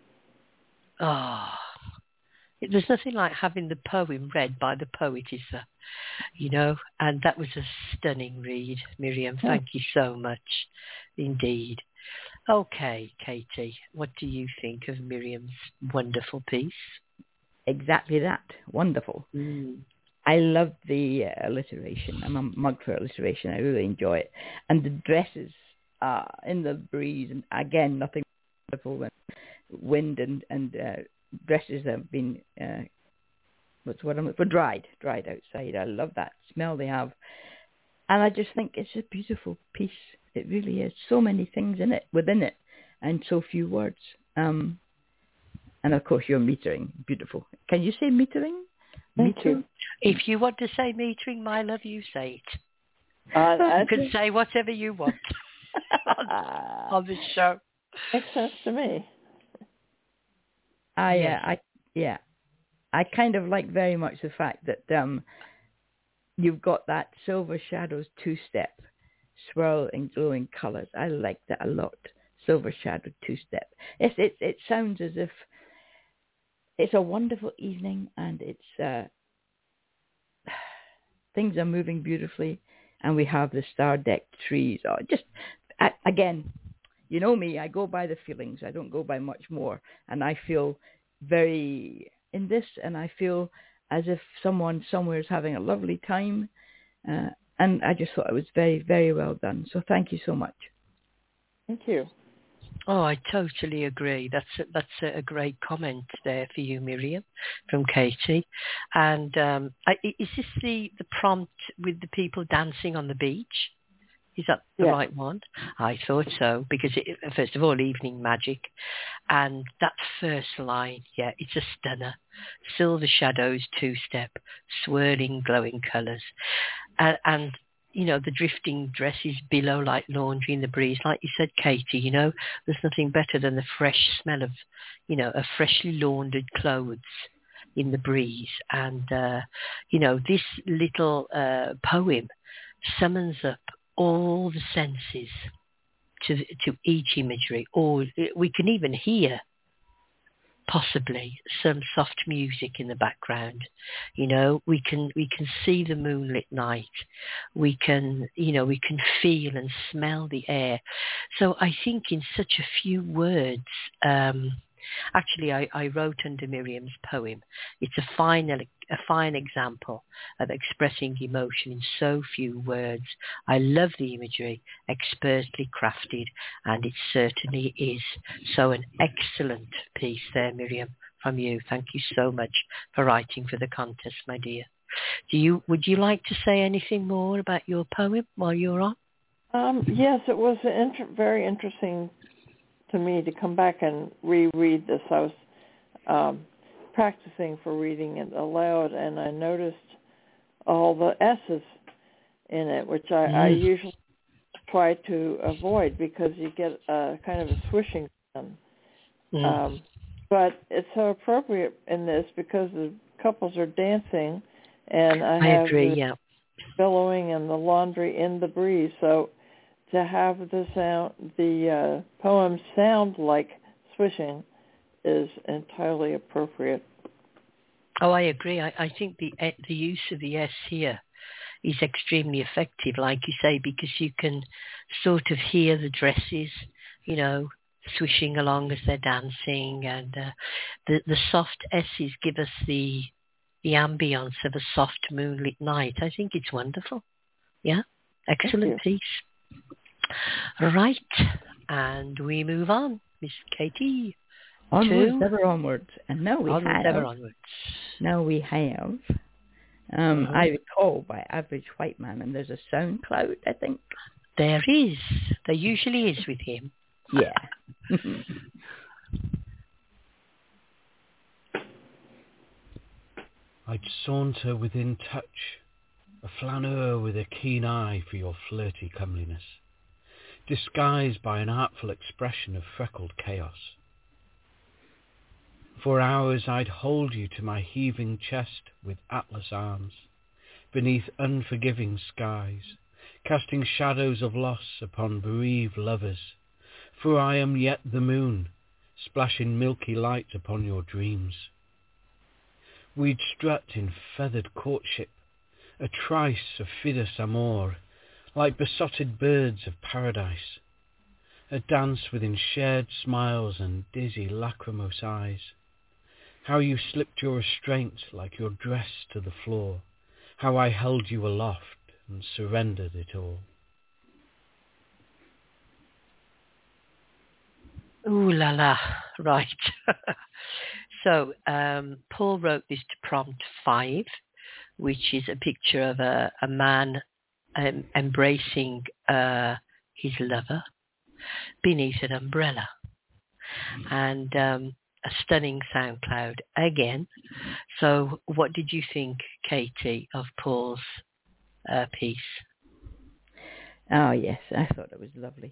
There's nothing like having the poem read by the poetess, and that was a stunning read, Miriam. Thank you so much indeed. Okay, Katie, what do you think of Miriam's wonderful piece?
Exactly that. Wonderful. I love the alliteration. I'm a mug for alliteration. I really enjoy it. And the dresses in the breeze, and again, nothing wonderful than wind and dresses have been dried outside. I love that smell they have. And I just think it's a beautiful piece. It really is. So many things within it, and so few words. And of course, your metering, beautiful. Can you say metering?
Thank you.
If you want to say metering, my love, you say it. You can say whatever you want on this show.
Makes sense to me.
I kind of like very much the fact that you've got that silver shadows two-step, swirl in glowing colours. I like that a lot. Silver shadow two-step. It sounds as if it's a wonderful evening, and it's things are moving beautifully, and we have the star-decked trees. Again, you know me, I go by the feelings. I don't go by much more, and I feel very in this, and I feel as if someone somewhere is having a lovely time, and I just thought it was very, very well done. So thank you so much.
Thank you.
Oh, I totally agree. That's a great comment there for you, Miriam, from Katie. And is this the prompt with the people dancing on the beach? Is that the right one? I thought so, because first of all, evening magic. And that first line, it's a stunner. Silver shadows, two-step, swirling, glowing colours. And the drifting dresses billow like laundry in the breeze. Like you said, Katie, there's nothing better than the fresh smell of, a freshly laundered clothes. in the breeze. And, this little poem summons up all the senses to each imagery, or we can even hear possibly some soft music in the background. We can see the moonlit night. We can feel and smell the air. So I think in such a few words, actually I wrote under Miriam's poem. It's a fine example of expressing emotion in so few words. I love the imagery, expertly crafted, and it certainly is. So an excellent piece there, Miriam, from you. Thank you so much for writing for the contest, my dear. Would you like to say anything more about your poem while you're on?
Yes, it was very interesting to me to come back and reread this. I was practicing for reading it aloud, and I noticed all the S's in it, which I usually try to avoid because you get kind of a swishing sound. But it's so appropriate in this because the couples are dancing, and I have the billowing and the laundry in the breeze. So to have the poem sound like swishing is entirely appropriate.
Oh, I agree. I think the use of the S here is extremely effective, like you say, because you can sort of hear the dresses, swishing along as they're dancing, and the soft S's give us the ambience of a soft moonlit night. I think it's wonderful. Yeah, excellent piece. Right, and we move on, Miss Katie.
Onwards, ever onwards. And now we have... I Recall by Average White Man, and there's a SoundCloud, I think.
There is. There usually is with him.
Yeah.
I'd saunter within touch, a flaneur with a keen eye for your flirty comeliness, disguised by an artful expression of freckled chaos. For hours I'd hold you to my heaving chest with atlas arms, beneath unforgiving skies, casting shadows of loss upon bereaved lovers, for I am yet the moon, splashing milky light upon your dreams. We'd strut in feathered courtship, a trice of fidus amor, like besotted birds of paradise, a dance within shared smiles and dizzy lachrymose eyes. How you slipped your restraint like your dress to the floor, how I held you aloft and surrendered it all.
Ooh la la, right. So Paul wrote this to prompt 5, which is a picture of a man embracing his lover beneath an umbrella. And a stunning SoundCloud again. So what did you think, Katie, of Paul's piece?
Oh, yes, I thought it was lovely.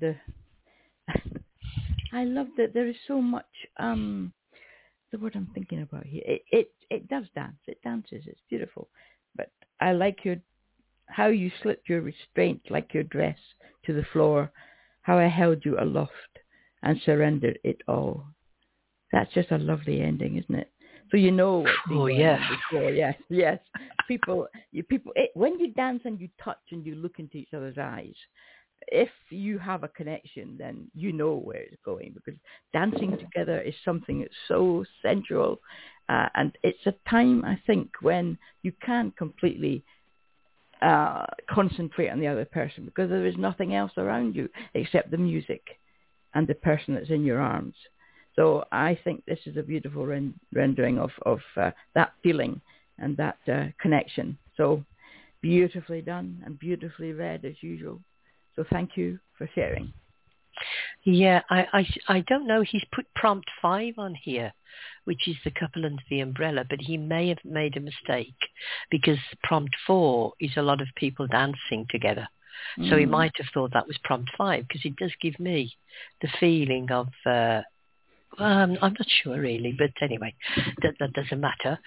I love that there is so much, the word I'm thinking about here, it does dance, it dances, it's beautiful. But I like how you slipped your restraint like your dress to the floor, how I held you aloft and surrendered it all. That's just a lovely ending, isn't it? So you know what's been going on before. Yes. People, when you dance and you touch and you look into each other's eyes, if you have a connection, then you know where it's going, because dancing together is something that's so sensual, and it's a time, I think, when you can't completely concentrate on the other person because there is nothing else around you except the music and the person that's in your arms. So I think this is a beautiful rendering of that feeling and that connection. So beautifully done and beautifully read as usual. So thank you for sharing.
Yeah, I don't know. He's put prompt 5 on here, which is the couple under the umbrella, but he may have made a mistake because prompt 4 is a lot of people dancing together. So he might have thought that was prompt 5, because it does give me the feeling of I'm not sure really, but anyway, that doesn't matter.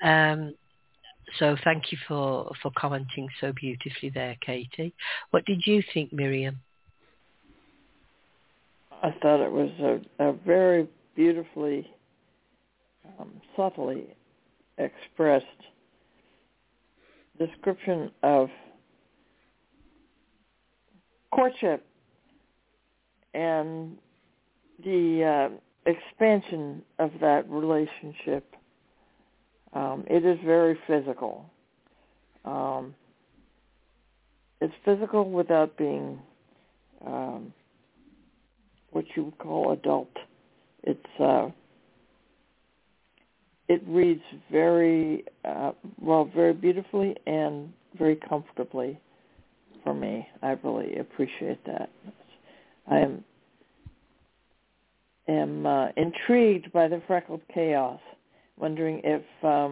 So thank you for commenting so beautifully there, Katie. What did you think, Miriam?
I thought it was a very beautifully, subtly expressed description of courtship and the expansion of that relationship. It is very physical. It's physical without being what you would call adult. It reads very very beautifully and very comfortably for me. I really appreciate that. I am intrigued by the freckled chaos, wondering if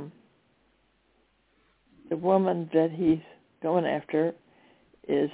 the woman that he's going after is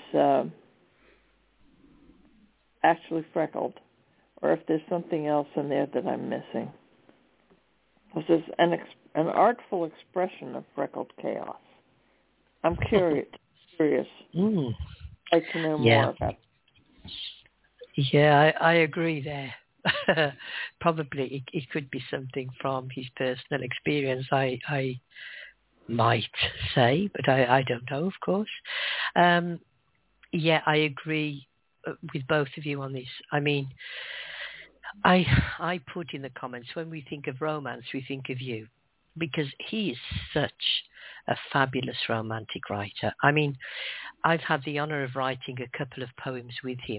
actually freckled, or if there's something else in there that I'm missing. This is an artful expression of freckled chaos. I'm curious. I'd like to know more about it.
Yeah, I agree there. Probably it could be something from his personal experience, I might say, but I don't know, of course. Yeah, I agree with both of you on this. I mean, I put in the comments, when we think of romance, we think of you, because he is such a fabulous romantic writer. I mean, I've had the honor of writing a couple of poems with him,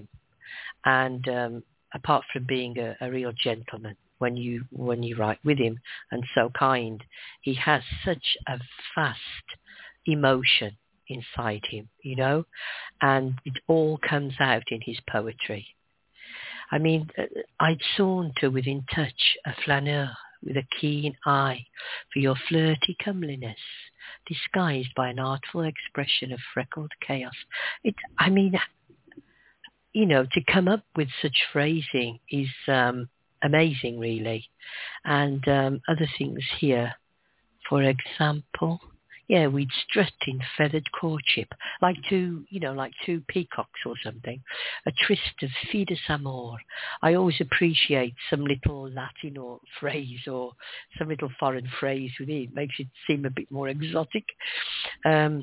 and apart from being a real gentleman when you write with him and so kind, he has such a vast emotion inside him, you know, and it all comes out in his poetry. I mean, I'd saunter within touch a flaneur with a keen eye for your flirty comeliness, disguised by an artful expression of freckled chaos. I mean, you know, to come up with such phrasing is amazing, really. And other things here, for example, yeah, we'd strut in feathered courtship, like two peacocks or something, a tryst of fides amor. I always appreciate some little Latin or phrase or some little foreign phrase within it. Makes it seem a bit more exotic. And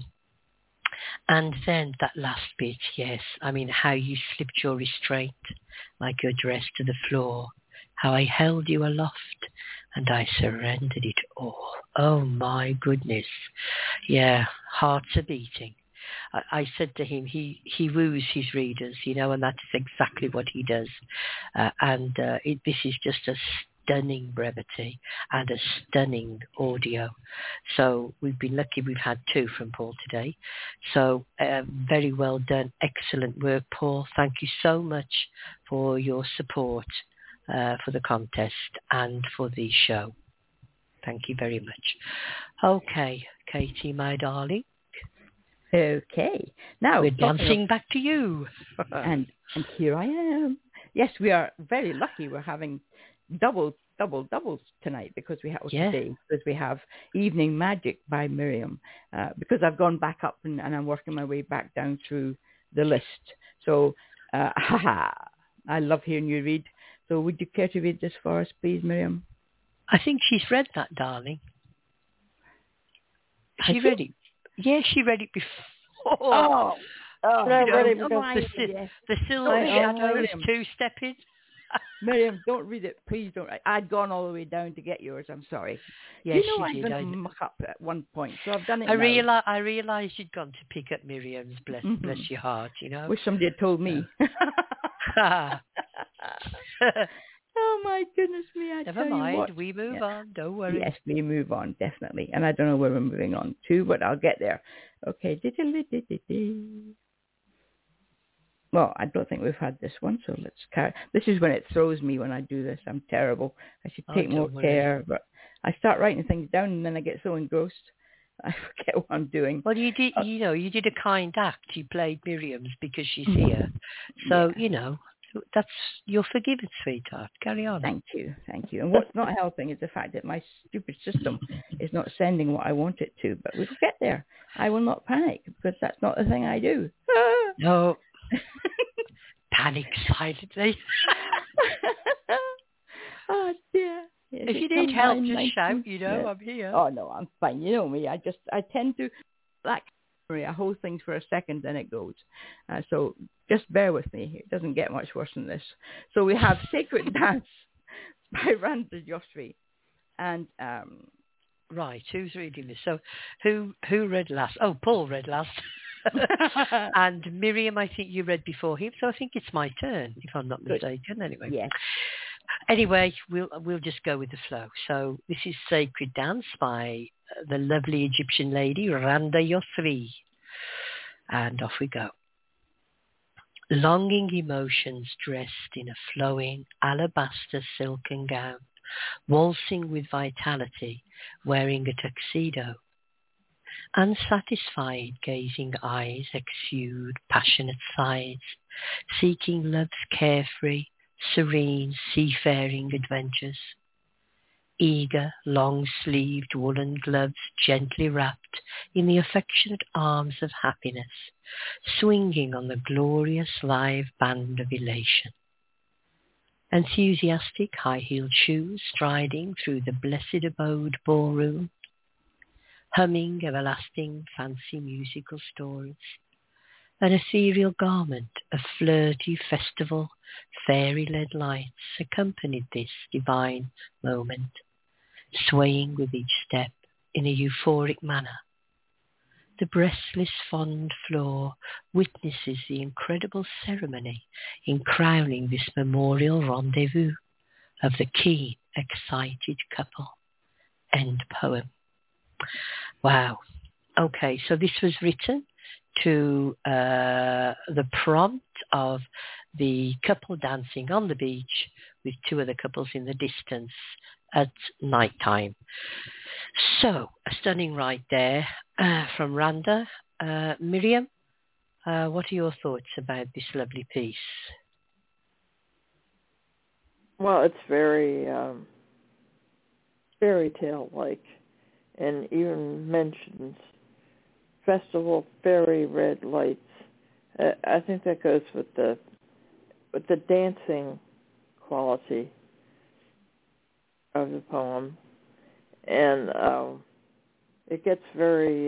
then that last bit, yes, I mean, how you slipped your restraint like your dress to the floor, how I held you aloft and I surrendered it all. Oh my goodness. Yeah, hearts are beating. I said to him, he woos his readers, you know, and that is exactly what he does. This is just a stunning brevity and a stunning audio. So we've been lucky we've had two from Paul today. So very well done. Excellent work, Paul. Thank you so much for your support for the contest and for the show. Thank you very much. Okay, Katie, my darling.
Okay. Now
we're dancing back to you.
and here I am. Yes, we are very lucky. We're having doubles tonight because we have Evening Magic by Miriam. Because I've gone back up and I'm working my way back down through the list. So, I love hearing you read. So would you care to read this for us, please, Miriam?
I think she's read that, darling. She read it. Yeah, she read it before.
Oh, read it because
the silver shadows two-stepping.
Miriam, don't read it. Please don't. I'd gone all the way down to get yours. I'm sorry.
Yes,
you know, I'm going to muck up at one point, so I've done it
I realised you'd gone to pick up Miriam's. Bless your heart, you know.
Wish somebody had told me. Oh my goodness me!
Never mind. We move on. Don't worry.
Yes, we move on definitely, and I don't know where we're moving on to, but I'll get there. Okay. Well, I don't think we've had this one, so let's carry. This is when it throws me when I do this. I'm terrible. I should take more care, but I start writing things down and then I get so engrossed I forget what I'm doing.
Well, you did a kind act. You played Miriam's because she's here, so you know. you're forgiven, sweetheart. Carry on.
Thank you. And what's not helping is the fact that my stupid system is not sending what I want it to. But we'll get there. I will not panic because that's not the thing I do.
No. Panic silently.
Oh dear.
If you need help, just shout. I'm here.
Oh no, I'm fine. You know me. I tend to like. I hold things for a second, then it goes. So just bear with me. It doesn't get much worse than this. So we have Sacred Dance by Randa Joshua. And
right, who's reading this? So who read last? Oh, Paul read last. And Miriam, I think you read before him. So I think it's my turn, if I'm not mistaken. Anyway.
Yes.
Anyway, we'll just go with the flow. So this is Sacred Dance by the lovely Egyptian lady Randa Joshua, and off we go. Longing emotions dressed in a flowing alabaster silken gown, waltzing with vitality, wearing a tuxedo. Unsatisfied gazing eyes exude passionate sighs, seeking love's carefree, serene, seafaring adventures. Eager, long-sleeved woolen gloves gently wrapped in the affectionate arms of happiness, swinging on the glorious live band of elation. Enthusiastic high-heeled shoes striding through the blessed abode ballroom, humming everlasting fancy musical stories. An ethereal garment of flirty festival, fairy-led lights accompanied this divine moment, swaying with each step in a euphoric manner. The breathless fond floor witnesses the incredible ceremony in crowning this memorial rendezvous of the keen, excited couple. End poem. Wow. Okay, so this was written to the prompt of the couple dancing on the beach with two other couples in the distance at night time. So, a stunning ride there from Randa. Miriam, what are your thoughts about this lovely piece?
Well, it's very fairy tale-like, and even mentions festival fairy red lights. I think that goes with the dancing quality of the poem, and it gets very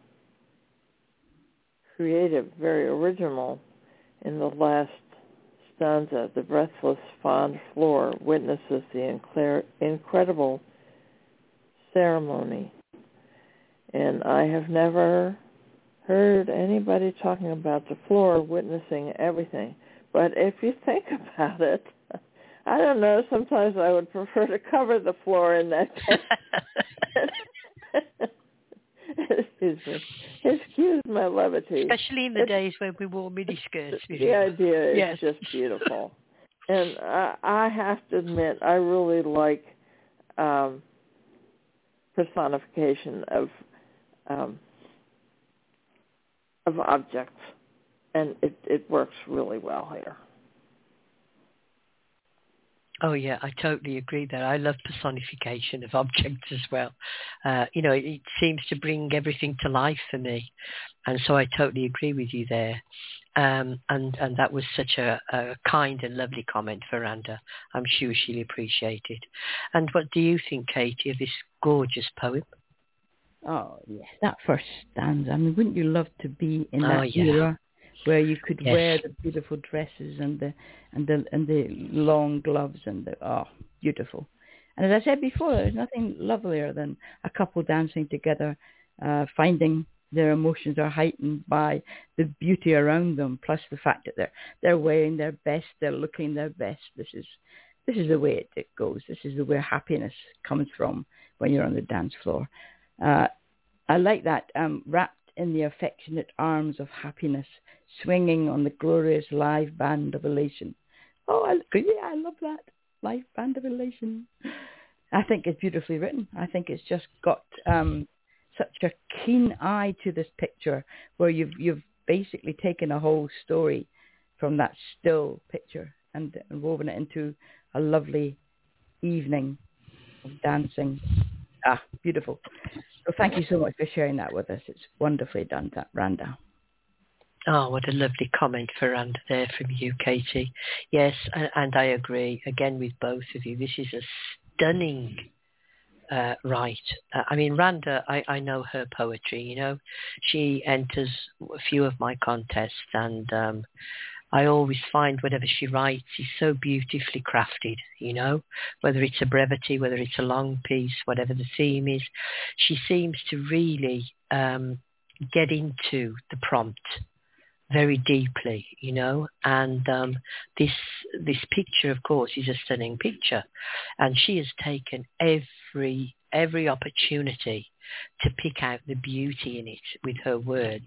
creative, very original in the last stanza. The breathless fond floor witnesses the incredible ceremony. And I have never heard anybody talking about the floor witnessing everything. But if you think about it, I don't know, sometimes I would prefer to cover the floor in that case. Excuse me. Excuse my levity.
Especially in the days when we wore miniskirts.
The idea is just beautiful. And I have to admit, I really like personification of objects, and it works really well here.
Oh yeah, I totally agree there. I love personification of objects as well. It seems to bring everything to life for me, and so I totally agree with you there. And that was such a kind and lovely comment for Randa. I'm sure she'll appreciate it. And what do you think, Katie, of this gorgeous poem?
Oh yes, that first stanza. I mean, wouldn't you love to be in that era where you could wear the beautiful dresses and the long gloves and beautiful. And as I said before, there's nothing lovelier than a couple dancing together, finding their emotions are heightened by the beauty around them, plus the fact that they're wearing their best, they're looking their best. This is the way it goes. This is the way happiness comes from when you're on the dance floor. I like that, wrapped in the affectionate arms of happiness, swinging on the glorious live band of elation. Oh, I love that. Live band of elation. I think it's beautifully written. I think it's just got such a keen eye to this picture, where you've basically taken a whole story from that still picture and woven it into a lovely evening of dancing. Beautiful. So thank you so much for sharing that with us. It's wonderfully done, Randa.
Oh, what a lovely comment for Randa there from you, Katie. Yes, and I agree again with both of you. This is a stunning write. I mean, Randa, I know her poetry, you know. She enters a few of my contests, and I always find whatever she writes is so beautifully crafted, you know, whether it's a brevity, whether it's a long piece, whatever the theme is. She seems to really get into the prompt very deeply, you know, and this picture, of course, is a stunning picture, and she has taken every opportunity to pick out the beauty in it with her words.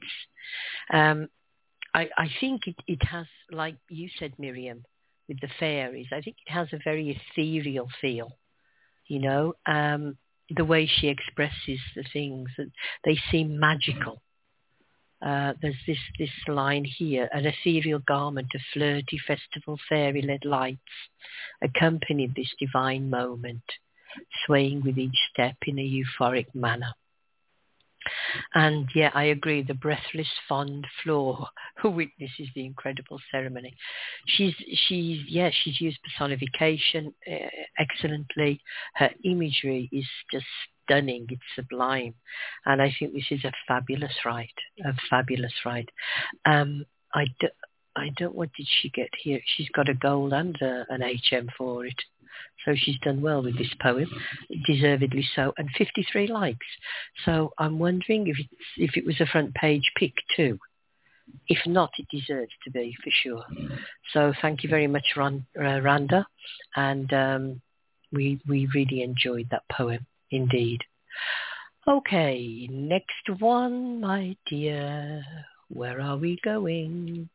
I think it has, like you said, Miriam, with the fairies, I think it has a very ethereal feel, you know, the way she expresses the things, that they seem magical. There's this line here: an ethereal garment of flirty festival fairy-led lights accompanied this divine moment, swaying with each step in a euphoric manner. And yeah, I agree, the breathless fond floor who witnesses the incredible ceremony. She's used personification excellently. Her imagery is just stunning. It's sublime. And I think this is a fabulous write. What did she get here? She's got a gold and an HM for it. So she's done well with this poem, deservedly so, and 53 likes. So I'm wondering if it was a front page pick too. If not, it deserves to be for sure. So thank you very much, Randa, and we really enjoyed that poem indeed. Okay, next one, my dear. Where are we going?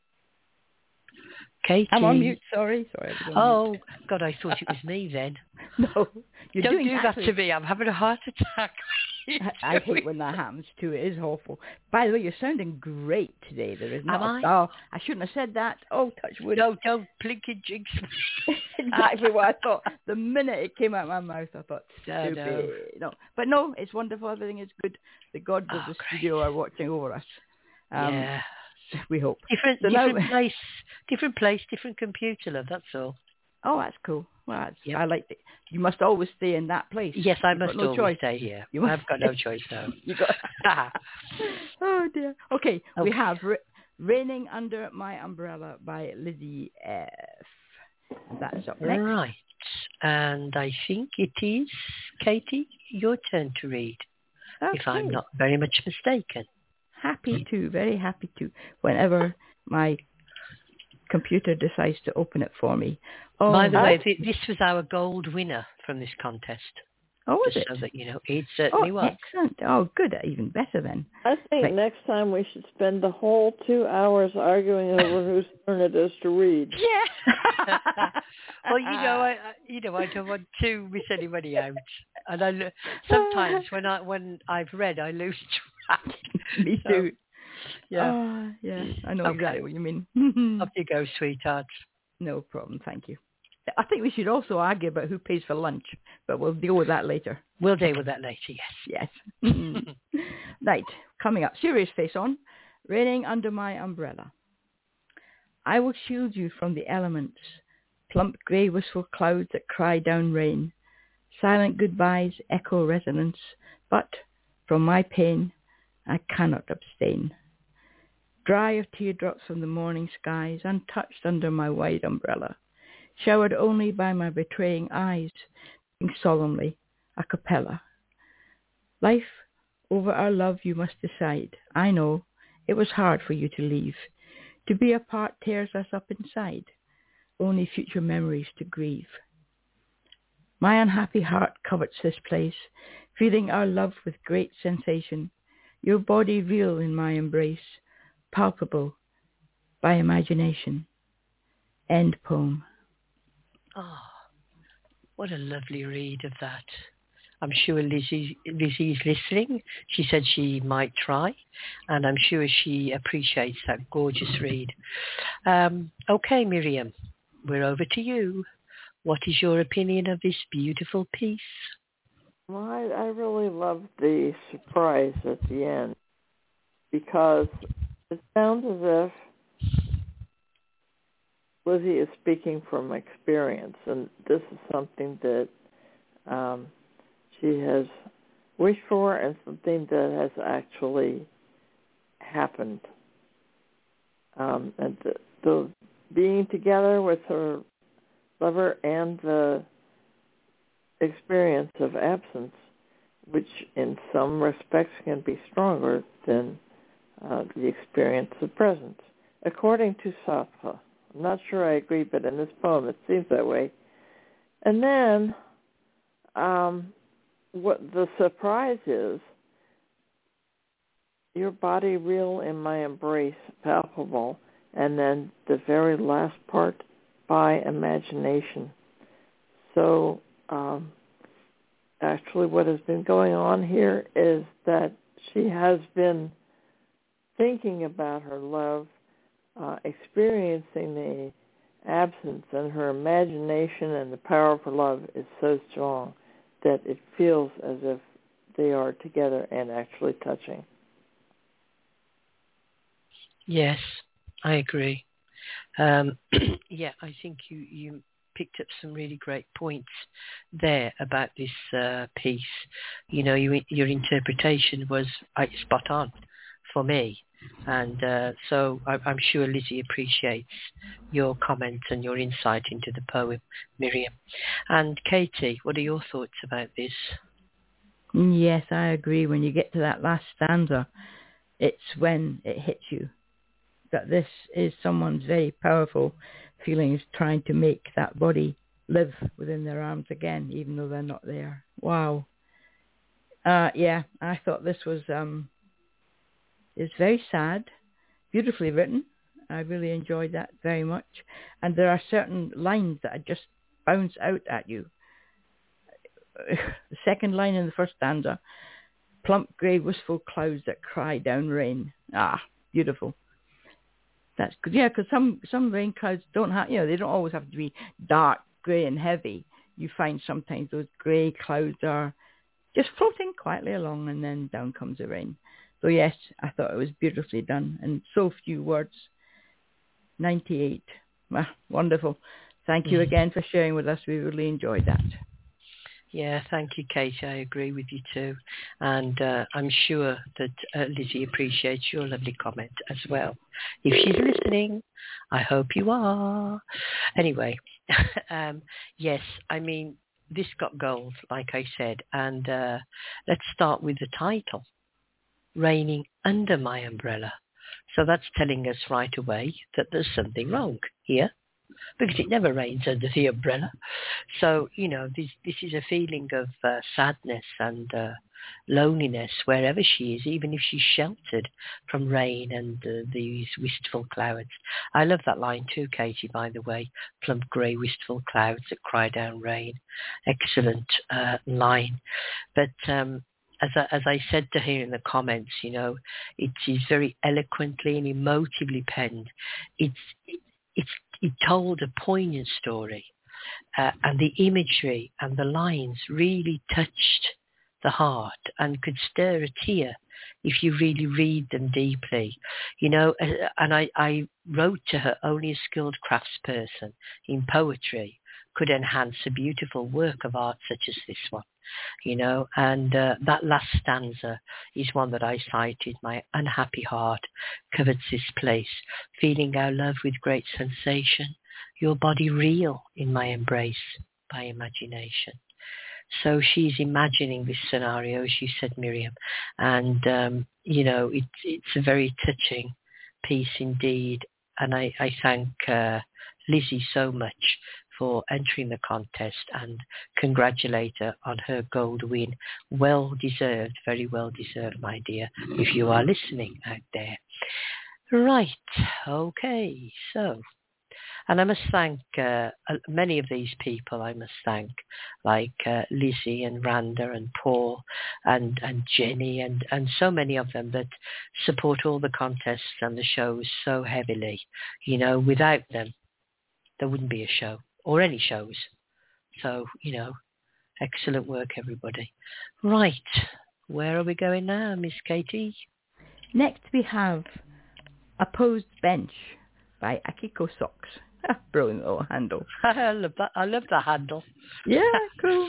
Katie.
I'm on mute, sorry.
Oh, God, I thought it was me then.
No,
don't do that to me. I'm having a heart attack.
I hate when that happens too. It is awful. By the way, you're sounding great today. There is not.
Am I?
Oh, I shouldn't have said that. Oh, touch wood.
No, don't blinking jinx me.
Exactly what I thought. The minute it came out of my mouth, I thought, stupid. No. But no, it's wonderful. Everything is good. The gods of the studio are watching over us.
Yeah.
We hope.
Different place, different computer, love, that's all.
Oh, that's cool. Well, I like it. You must always stay in that place.
Yes, I must always stay here. I've got no choice now.
Oh, dear. Okay, we have Raining Under My Umbrella by Lizzie F. That's up next.
Right. And I think it is, Katie, your turn to read, if I'm not very much mistaken.
Happy to, very happy to, whenever my computer decides to open it for me. Oh,
by the way, this was our gold winner from this contest.
Oh, was it?
So that you know, it certainly was.
Excellent. Oh, good. Even better then.
I think next time we should spend the whole 2 hours arguing over whose turn it is to read.
Yeah.
Well, I don't want to miss anybody out, and sometimes when I've read, I lose track.
Me too.
Yeah.
Yeah. I know exactly what you mean.
Off you go, sweetheart.
No problem. Thank you. I think we should also argue about who pays for lunch, but we'll deal with that later.
We'll deal with that later, yes.
Yes. Right, coming up. Serious face on. Raining Under My Umbrella. I will shield you from the elements, plump grey wistful clouds that cry down rain. Silent goodbyes echo resonance, but from my pain I cannot abstain. Dry of teardrops from the morning skies, untouched under my wide umbrella, showered only by my betraying eyes, sing solemnly, a cappella. Life, over our love you must decide. I know, it was hard for you to leave. To be apart tears us up inside, only future memories to grieve. My unhappy heart covets this place, feeling our love with great sensation. Your body real in my embrace, palpable by imagination. End poem.
Oh, what a lovely read of that. I'm sure Lizzie's listening. She said she might try, and I'm sure she appreciates that gorgeous read. Okay, Miriam. we're over to you. What is your opinion of this beautiful piece?
Well, I really love the surprise at the end, because it sounds as if Lizzie is speaking from experience, and this is something that she has wished for and something that has actually happened. And the being together with her lover and the experience of absence, which in some respects can be stronger than the experience of presence, according to Sappho. I'm not sure I agree, but in this poem it seems that way. And then what the surprise is, your body real in my embrace, palpable, and then the very last part, by imagination. So actually what has been going on here is that she has been thinking about her love, experiencing the absence, and her imagination and the power of her love is so strong that it feels as if they are together and actually touching.
Yes, I agree. Yeah, I think you picked up some really great points there about this piece. You know, your interpretation was spot on for me. And so I'm sure Lizzie appreciates your comments and your insight into the poem, Miriam. And Katie, what are your thoughts about this?
Yes, I agree. When you get to that last stanza, it's when it hits you that this is someone's very powerful feelings trying to make that body live within their arms again, even though they're not there. Wow. Yeah, I thought this was it's very sad, beautifully written. I really enjoyed that very much. And there are certain lines that just bounce out at you. The second line in the first stanza, plump grey wistful clouds that cry down rain. Ah, beautiful. That's good. Yeah, because some rain clouds don't have, they don't always have to be dark, grey and heavy. You find sometimes those grey clouds are just floating quietly along, and then down comes the rain. So yes, I thought it was beautifully done, and so few words. 98. Ah, wonderful. Thank you again for sharing with us. We really enjoyed that.
Yeah, thank you, Kate. I agree with you too. And I'm sure that Lizzie appreciates your lovely comment as well. If she's listening, I hope you are. Anyway, yes, I mean, this got gold, like I said. And let's start with the title, Raining Under My Umbrella. So that's telling us right away that there's something wrong here, because it never rains under the umbrella. So, this is a feeling of sadness and loneliness wherever she is, even if she's sheltered from rain and these wistful clouds. I love that line too, Katie, by the way. Plump grey wistful clouds that cry down rain. Excellent line. But as I said to her in the comments, it is very eloquently and emotively penned. It told a poignant story, and the imagery and the lines really touched the heart and could stir a tear if you really read them deeply. And I wrote to her, only a skilled craftsperson in poetry could enhance a beautiful work of art such as this one. And that last stanza is one that I cited. My unhappy heart covets this place, feeling our love with great sensation, your body real in my embrace by imagination. So she's imagining this scenario, as you said, Miriam, and it's a very touching piece indeed. And I thank Lizzie so much for entering the contest and congratulate her on her gold win. Well deserved, very well deserved, my dear, if you are listening out there. Right, okay, so, and I must thank many of these people, I must thank, like Lizzie and Randa and Paul and Jenny and so many of them that support all the contests and the shows so heavily. Without them, there wouldn't be a show or any shows. So, excellent work, everybody. Right, where are we going now, Miss Katie?
Next we have Opposed Bench by Akiko Socks. Brilliant little handle.
I love that. I love the handle.
Yeah, cool.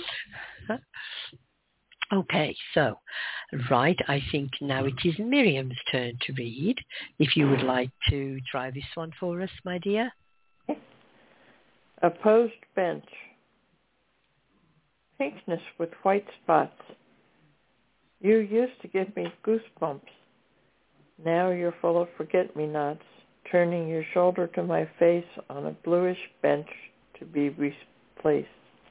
Okay, so, right, I think now it is Miriam's turn to read. If you would like to try this one for us, my dear.
Opposed Bench. Pinkness with white spots. You used to give me goosebumps. Now you're full of forget-me-nots, turning your shoulder to my face on a bluish bench to be replaced.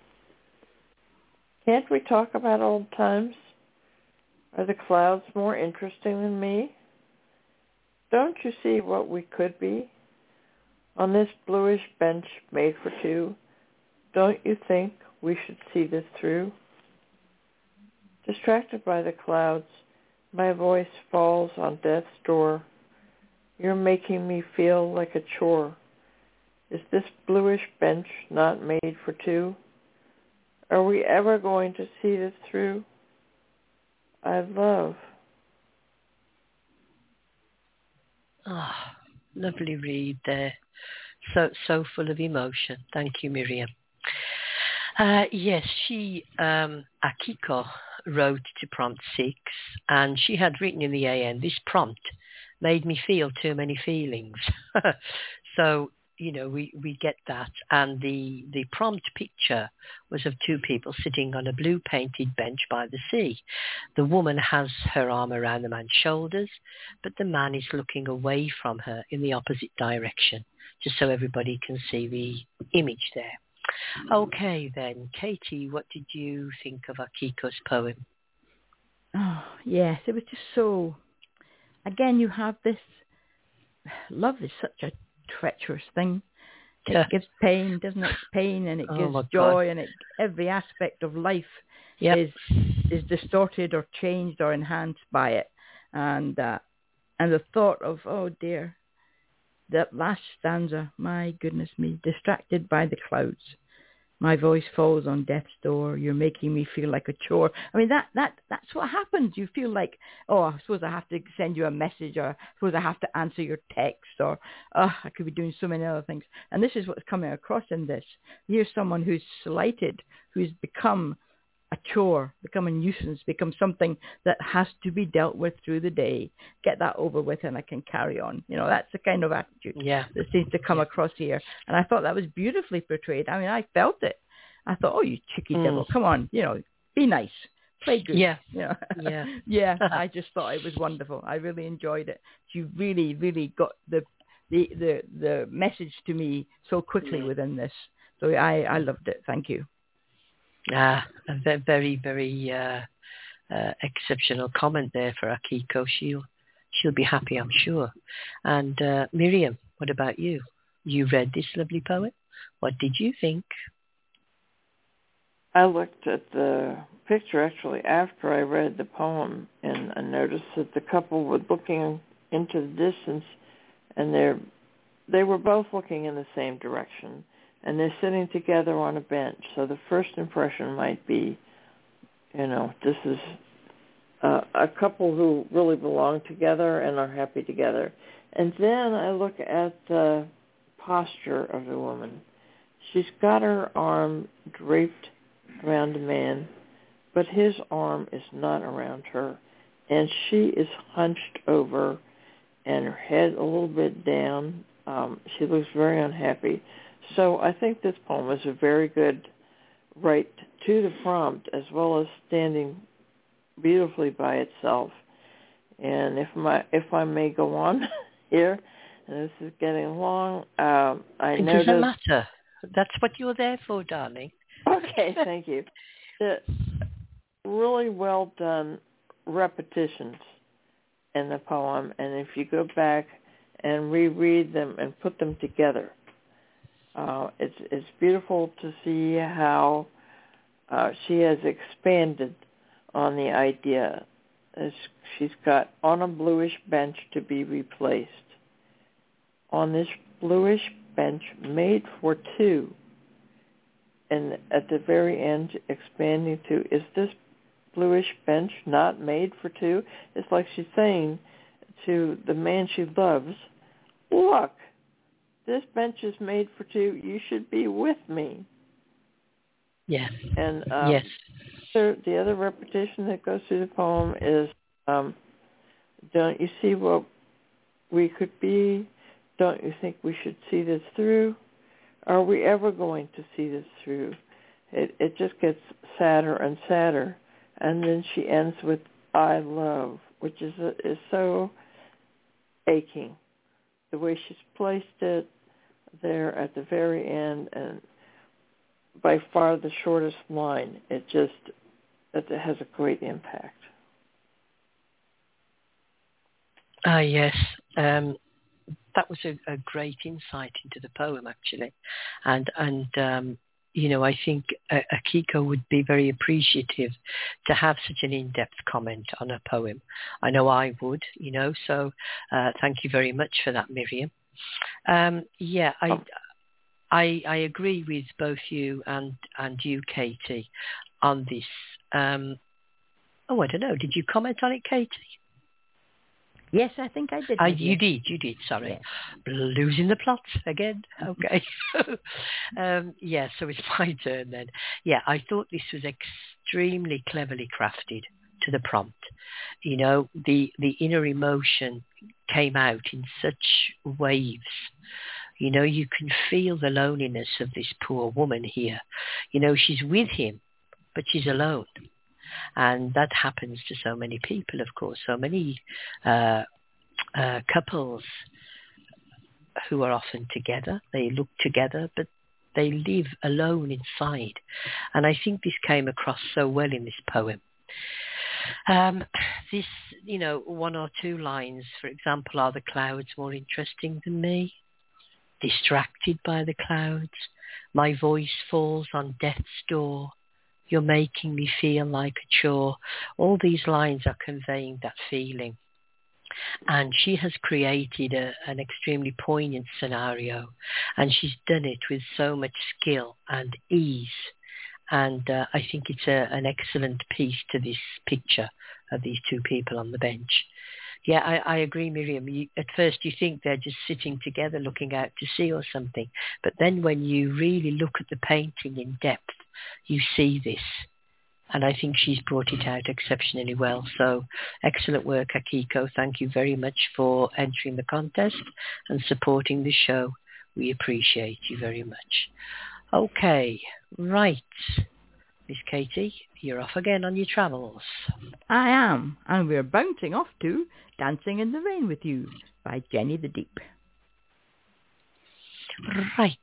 Can't we talk about old times? Are the clouds more interesting than me? Don't you see what we could be? On this bluish bench made for two, don't you think we should see this through? Distracted by the clouds, my voice falls on death's door. You're making me feel like a chore. Is this bluish bench not made for two? Are we ever going to see this through? I love.
Ah, lovely read there. So full of emotion. Thank you, Miriam. Yes, she, Akiko, wrote to prompt 6, and she had written in the AN, this prompt made me feel too many feelings. So, we get that. And the prompt picture was of two people sitting on a blue painted bench by the sea. The woman has her arm around the man's shoulders, but the man is looking away from her in the opposite direction, just so everybody can see the image there. Okay then, Katie, what did you think of Akiko's poem?
Oh, yes, it was just so... Again, you have this... Love is such a treacherous thing. It gives pain, doesn't it? Pain, and it gives joy, and every aspect of life is distorted or changed or enhanced by it. And the thought of, oh dear, that last stanza, my goodness me, distracted by the clouds. My voice falls on death's door. You're making me feel like a chore. I mean, that's what happens. You feel like, oh, I suppose I have to send you a message, or I suppose I have to answer your text, or I could be doing so many other things. And this is what's coming across in this. Here's someone who's slighted, who's become a chore, become a nuisance, become something that has to be dealt with through the day. Get that over with and I can carry on. That's the kind of attitude that seems to come across here. And I thought that was beautifully portrayed. I mean, I felt it. I thought, oh, you cheeky devil, come on, be nice, play good. Yeah. I just thought it was wonderful. I really enjoyed it. You really, really got the message to me so quickly within this. So I loved it. Thank you.
A very, very exceptional comment there for Akiko. She'll be happy, I'm sure. And Miriam, what about you? You read this lovely poem. What did you think?
I looked at the picture actually after I read the poem, and I noticed that the couple were looking into the distance, and they were both looking in the same direction. And they're sitting together on a bench. So the first impression might be, this is a couple who really belong together and are happy together. And then I look at the posture of the woman. She's got her arm draped around a man, but his arm is not around her. And she is hunched over and her head a little bit down. She looks very unhappy. So I think this poem is a very good right to the prompt, as well as standing beautifully by itself. And if I may go on here, and this is getting long,
it doesn't matter. That's what you're there for, darling.
Okay, thank you. The really well done repetitions in the poem, and if you go back and reread them and put them together, it's beautiful to see how she has expanded on the idea. She's got on a bluish bench to be replaced. On this bluish bench made for two. And at the very end, expanding to, is this bluish bench not made for two? It's like she's saying to the man she loves, look, this bench is made for two. You should be with me.
Yeah.
And
yes.
The other repetition that goes through the poem is, don't you see what we could be? Don't you think we should see this through? Are we ever going to see this through? It just gets sadder and sadder. And then she ends with, I love, which is so aching. The way she's placed it there at the very end, and by far the shortest line, it has a great impact.
Yes. That was a great insight into the poem, actually. And I think Akiko would be very appreciative to have such an in-depth comment on a poem. I know I would, so thank you very much for that, Miriam. I agree with both you and you, Katie, on this. I don't know. Did you comment on it, Katie?
Yes, I think I did.
You did. Sorry. Yes. Losing the plot again. Okay. So it's my turn then. Yeah, I thought this was extremely cleverly crafted to the prompt. The inner emotion came out in such waves. You can feel the loneliness of this poor woman here. She's with him, but she's alone. And that happens to so many people, of course. So many couples who are often together, they look together, but they live alone inside. And I think this came across so well in this poem. This, one or two lines, for example, are the clouds more interesting than me? Distracted by the clouds, my voice falls on death's door. You're making me feel like a chore. All these lines are conveying that feeling. And she has created an extremely poignant scenario, and she's done it with so much skill and ease. And I think it's an excellent piece to this picture of these two people on the bench. Yeah, I agree, Miriam. At first you think they're just sitting together looking out to sea or something. But then when you really look at the painting in depth, you see this. And I think she's brought it out exceptionally well. So excellent work, Akiko. Thank you very much for entering the contest and supporting the show. We appreciate you very much. Okay, right. Miss Katie, you're off again on your travels.
I am, and we're bouncing off to Dancing in the Rain with You by Jenny the Deep.
Right.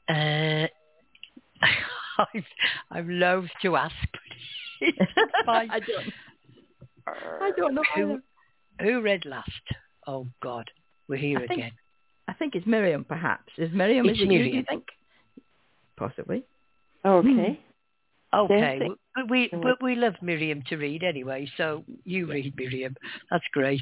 I'm loath to ask, but
I don't know.
Who read last? Oh, God. We're here again.
I think it's Miriam, perhaps. Is Miriam?
It's Miriam.
You, do you think? Possibly.
Okay.
Okay. But we love Miriam to read anyway, so you read, Miriam. That's great.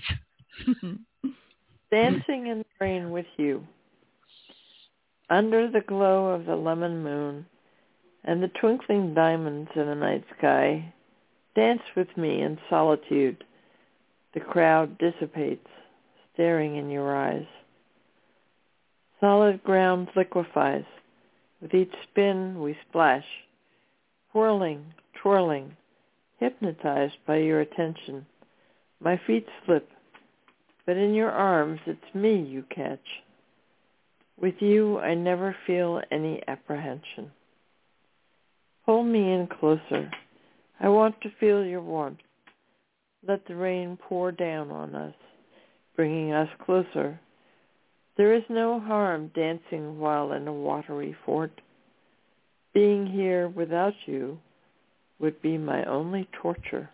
Dancing in the Rain with You. Under the glow of the lemon moon and the twinkling diamonds in the night sky, dance with me in solitude. The crowd dissipates, staring in your eyes. Solid ground liquefies. With each spin we splash, whirling, twirling, hypnotized by your attention. My feet slip, but in your arms it's me you catch. With you I never feel any apprehension. Pull me in closer. I want to feel your warmth. Let the rain pour down on us, bringing us closer. There is no harm dancing while in a watery fort. Being here without you would be my only torture.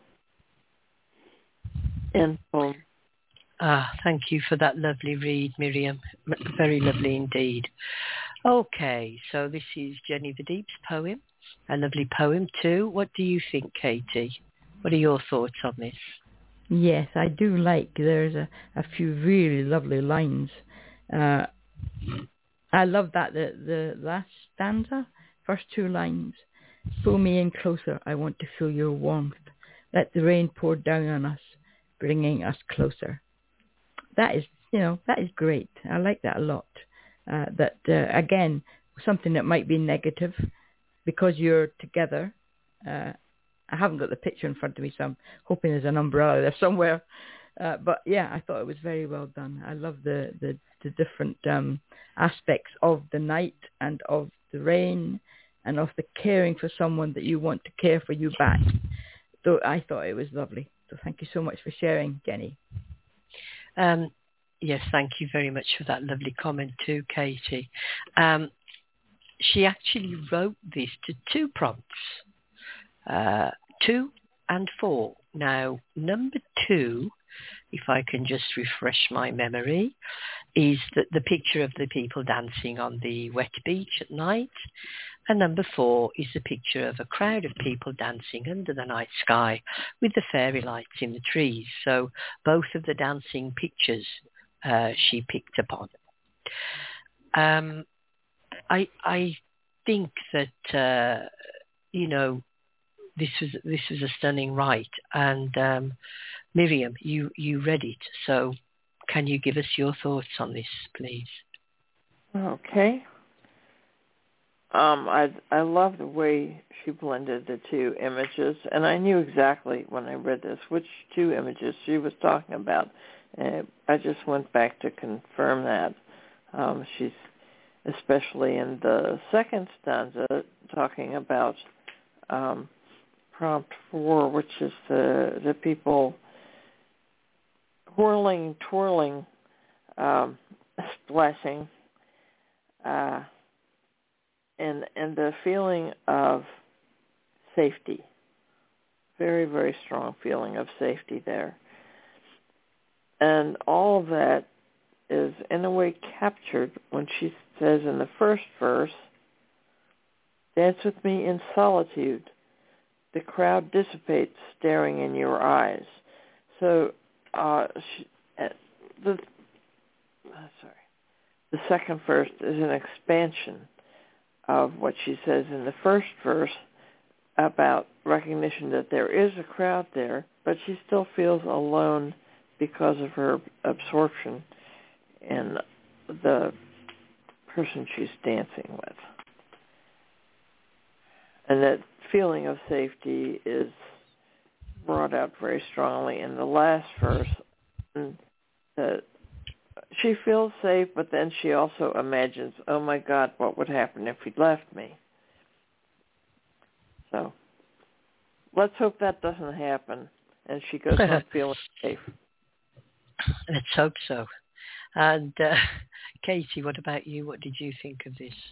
End poem.
Thank you for that lovely read, Miriam. Very lovely indeed. Okay, so this is Jenny the Deep's poem. A lovely poem too. What do you think, Katie? What are your thoughts on this?
Yes, I do like. There's a few really lovely lines. I love that, the last stanza, first two lines. Pull me in closer, I want to feel your warmth. Let the rain pour down on us, bringing us closer. That is, that is great. I like that a lot. Again, something that might be negative, because you're together. I haven't got the picture in front of me, so I'm hoping there's an umbrella there somewhere. But yeah, I thought it was very well done. I love the different aspects of the night and of the rain and of the caring for someone that you want to care for you back. So I thought it was lovely. So thank you so much for sharing, Jenny.
Yes, thank you very much for that lovely comment too, Katie. She actually wrote this to 2 prompts, 2 and 4. Now, number 2, if I can just refresh my memory, is the picture of the people dancing on the wet beach at night. And number 4 is the picture of a crowd of people dancing under the night sky with the fairy lights in the trees. So both of the dancing pictures she picked upon. I think that, this was a stunning write. And Miriam, you read it. So can you give us your thoughts on this, please?
Okay. I love the way she blended the 2 images, and I knew exactly when I read this which 2 images she was talking about. And I just went back to confirm that. She's especially in the second stanza talking about prompt 4, which is the people whirling, twirling, splashing, and the feeling of safety. Very, very strong feeling of safety there. And all of that is in a way captured when she says in the first verse, dance with me in solitude. The crowd dissipates staring in your eyes. So the second verse is an expansion of what she says in the first verse about recognition that there is a crowd there, but she still feels alone because of her absorption in the person she's dancing with. And that feeling of safety is brought out very strongly in the last verse. That she feels safe, but then she also imagines, oh my God, what would happen if he'd left me? So let's hope that doesn't happen, and she goes on feeling safe.
Let's hope so. And Katie, what about you? What did you think of this?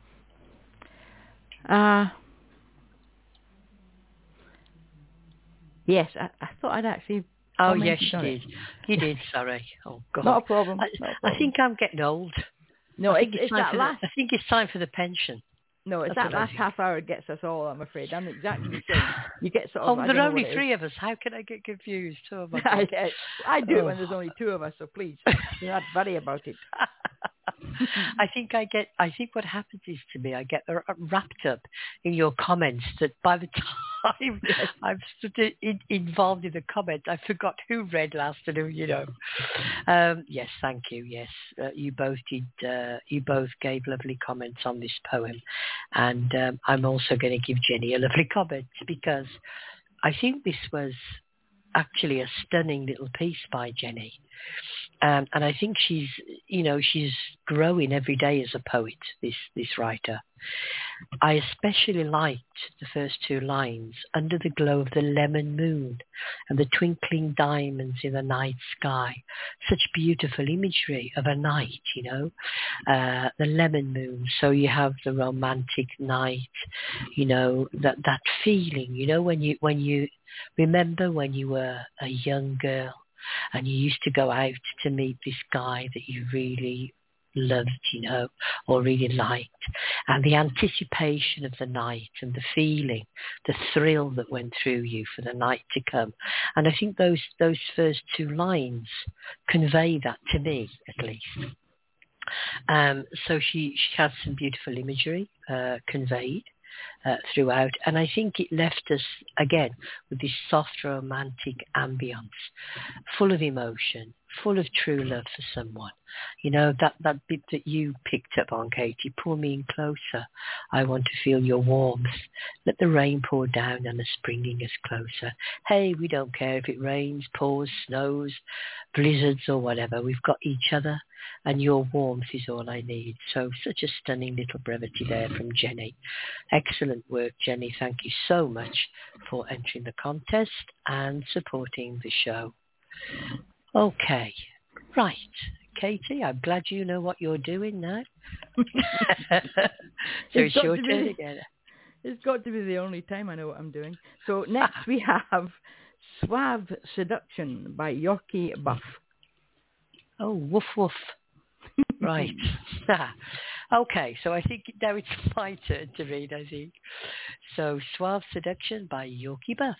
Yes, I thought I'd actually...
Oh, yes, you did. You did, sorry. Oh, God.
Not a problem.
I think I'm getting old.
No, it's that last...
I think it's time for the pension.
No, it's that last half hour gets us all, I'm afraid. I'm exactly the same. You get sort of...
Oh, there are only 3 of us. How can I get confused? Oh, my God.
I do it when there's only 2 of us, so please, you're not funny about it.
I think what happens is, to me, I get wrapped up in your comments that by the time I'm involved in the comment, I forgot who read last and who, Yes, thank you. Yes, you both did. You both gave lovely comments on this poem, and I'm also going to give Jenny a lovely comment because I think this was actually a stunning little piece by Jenny. And I think she's growing every day as a poet, this writer. I especially liked the first 2 lines, under the glow of the lemon moon and the twinkling diamonds in the night sky. Such beautiful imagery of a night, the lemon moon. So you have the romantic night, that feeling, when you remember when you were a young girl and you used to go out to meet this guy that you really loved, or really liked, and the anticipation of the night and the feeling, the thrill that went through you for the night to come. And I think those first 2 lines convey that to me, at least. So she has some beautiful imagery conveyed throughout, and I think it left us again with this soft romantic ambience, full of emotion, full of true love for someone. You know, that bit that you picked up on, Katie, pull me in closer, I want to feel your warmth, let the rain pour down on us, bringing us closer. Hey, we don't care if it rains, pours, snows, blizzards or whatever, we've got each other, and your warmth is all I need. So such a stunning little brevity there from Jenny. Excellent work, Jenny. Thank you so much for entering the contest and supporting the show. Okay, right. Katie, I'm glad you know what you're doing now. So it's your turn again.
It's got to be the only time I know what I'm doing. So next we have Suave Seduction by Yorkie Buff.
Oh, woof woof. Right. Okay, so I think now it's my turn to read, I think. So, Suave Seduction by Yorkie Buff.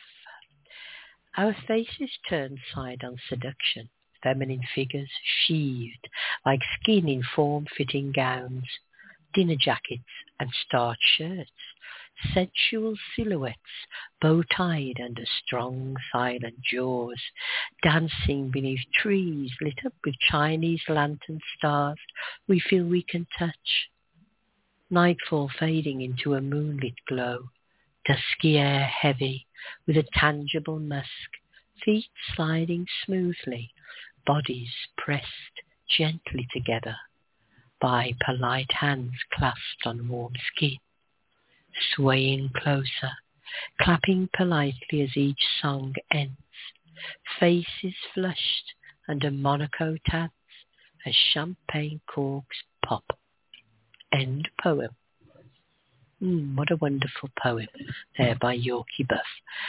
Our faces turn side on seduction, feminine figures sheathed like skin in form-fitting gowns, dinner jackets and starched shirts, sensual silhouettes bow-tied under strong silent jaws, dancing beneath trees lit up with Chinese lantern stars we feel we can touch. Nightfall fading into a moonlit glow, dusky air heavy with a tangible musk, feet sliding smoothly, bodies pressed gently together by polite hands clasped on warm skin, swaying closer, clapping politely as each song ends, faces flushed under Monaco tabs as champagne corks pop. End poem. What a wonderful poem there by Yorkie Buff.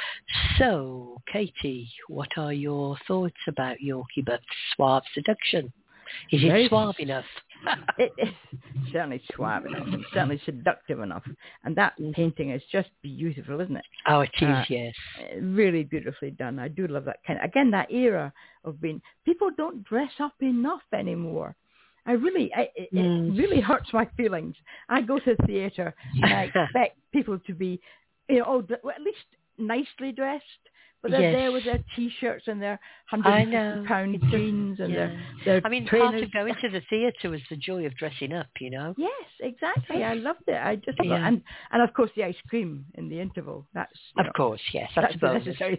So, Katie, what are your thoughts about Yorkie Buff's Suave Seduction? Is it suave enough?
It is certainly suave enough and certainly seductive enough. And that painting is just beautiful, isn't it?
Oh, it is, yes.
Really beautifully done. I do love that kind of, again, that era of being, people don't dress up enough anymore. It really hurts my feelings. I go to the theatre and I expect people to be, at least nicely dressed, but they're there with their T-shirts and their £150 jeans and their
I mean,
trainers.
part of going to the theatre was the joy of dressing up, you know?
Yes, exactly. I loved it. I just loved it. And of course the ice cream in the interval. That's
of course, yes. That's
necessary.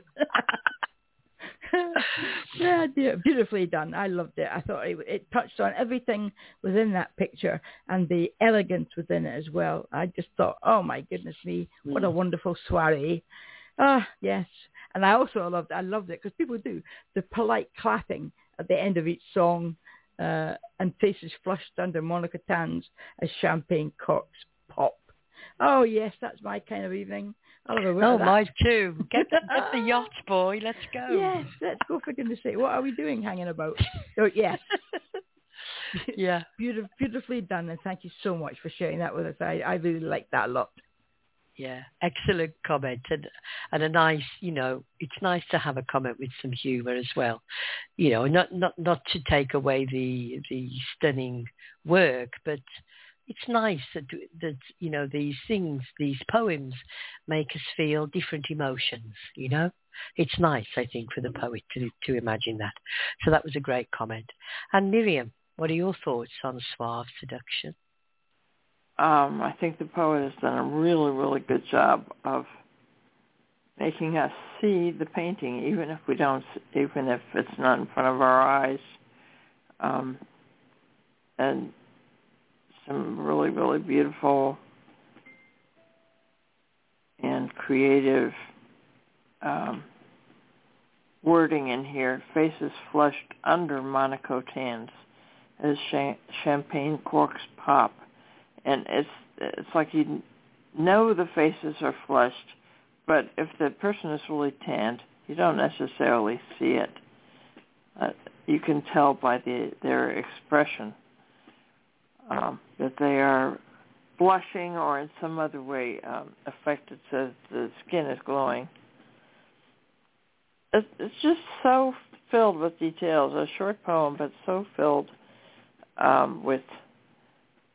Yeah, beautifully done. I loved it. I thought it touched on everything within that picture and the elegance within it as well. I just thought, oh my goodness me, what a wonderful soiree. Yes. And I also loved it because people do the polite clapping at the end of each song and faces flushed under Monica Tans as champagne corks pop. Oh yes, that's my kind of evening.
Mine too. Get the yacht, boy. Let's go.
Yes, let's go for goodness sake. What are we doing hanging about? Oh, yes.
Yeah.
Beautifully done, and thank you so much for sharing that with us. I really like that a lot.
Yeah, excellent comment, and a nice, it's nice to have a comment with some humour as well. Not to take away the stunning work, but it's nice that these things, these poems, make us feel different emotions. It's nice, I think, for the poet to imagine that. So that was a great comment. And Miriam, what are your thoughts on Suave Seduction?
I think the poet has done a really, really good job of making us see the painting, even if it's not in front of our eyes. And some really, really beautiful and creative wording in here. Faces flushed under Monaco tans as champagne corks pop. And it's like you know the faces are flushed, but if the person is really tanned, you don't necessarily see it. You can tell by their expression that they are blushing or in some other way affected so the skin is glowing. It's just so filled with details. A short poem, but so filled with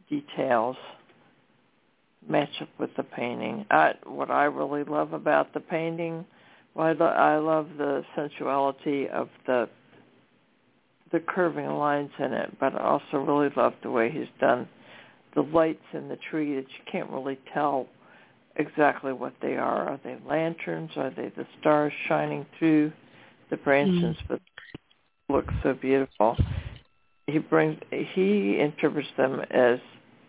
details match up with the painting. What I really love about the painting, I love the sensuality of the curving lines in it, but I also really love the way he's done the lights in the tree that you can't really tell exactly what they are. Are they lanterns? Are they the stars shining through the branches? But it looks so beautiful. He interprets them as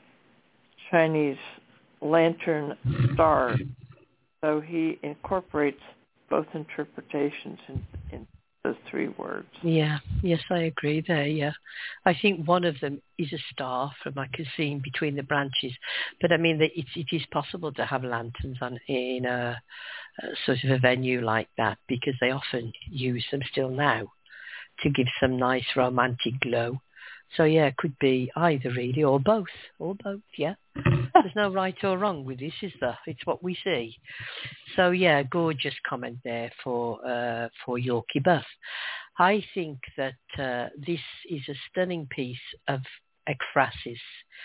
Chinese lantern stars. So he incorporates both interpretations in those three words.
Yeah, yes, I agree there, yeah. I think one of them is a star from I can see in between the branches. But I mean, it is possible to have lanterns in a sort of a venue like that, because they often use them still now to give some nice romantic glow. So yeah, it could be either really, or both, yeah. There's no right or wrong with this, is there? It's what we see. So yeah, gorgeous comment there for Yorkie Buff. I think that this is a stunning piece of ekphrasis,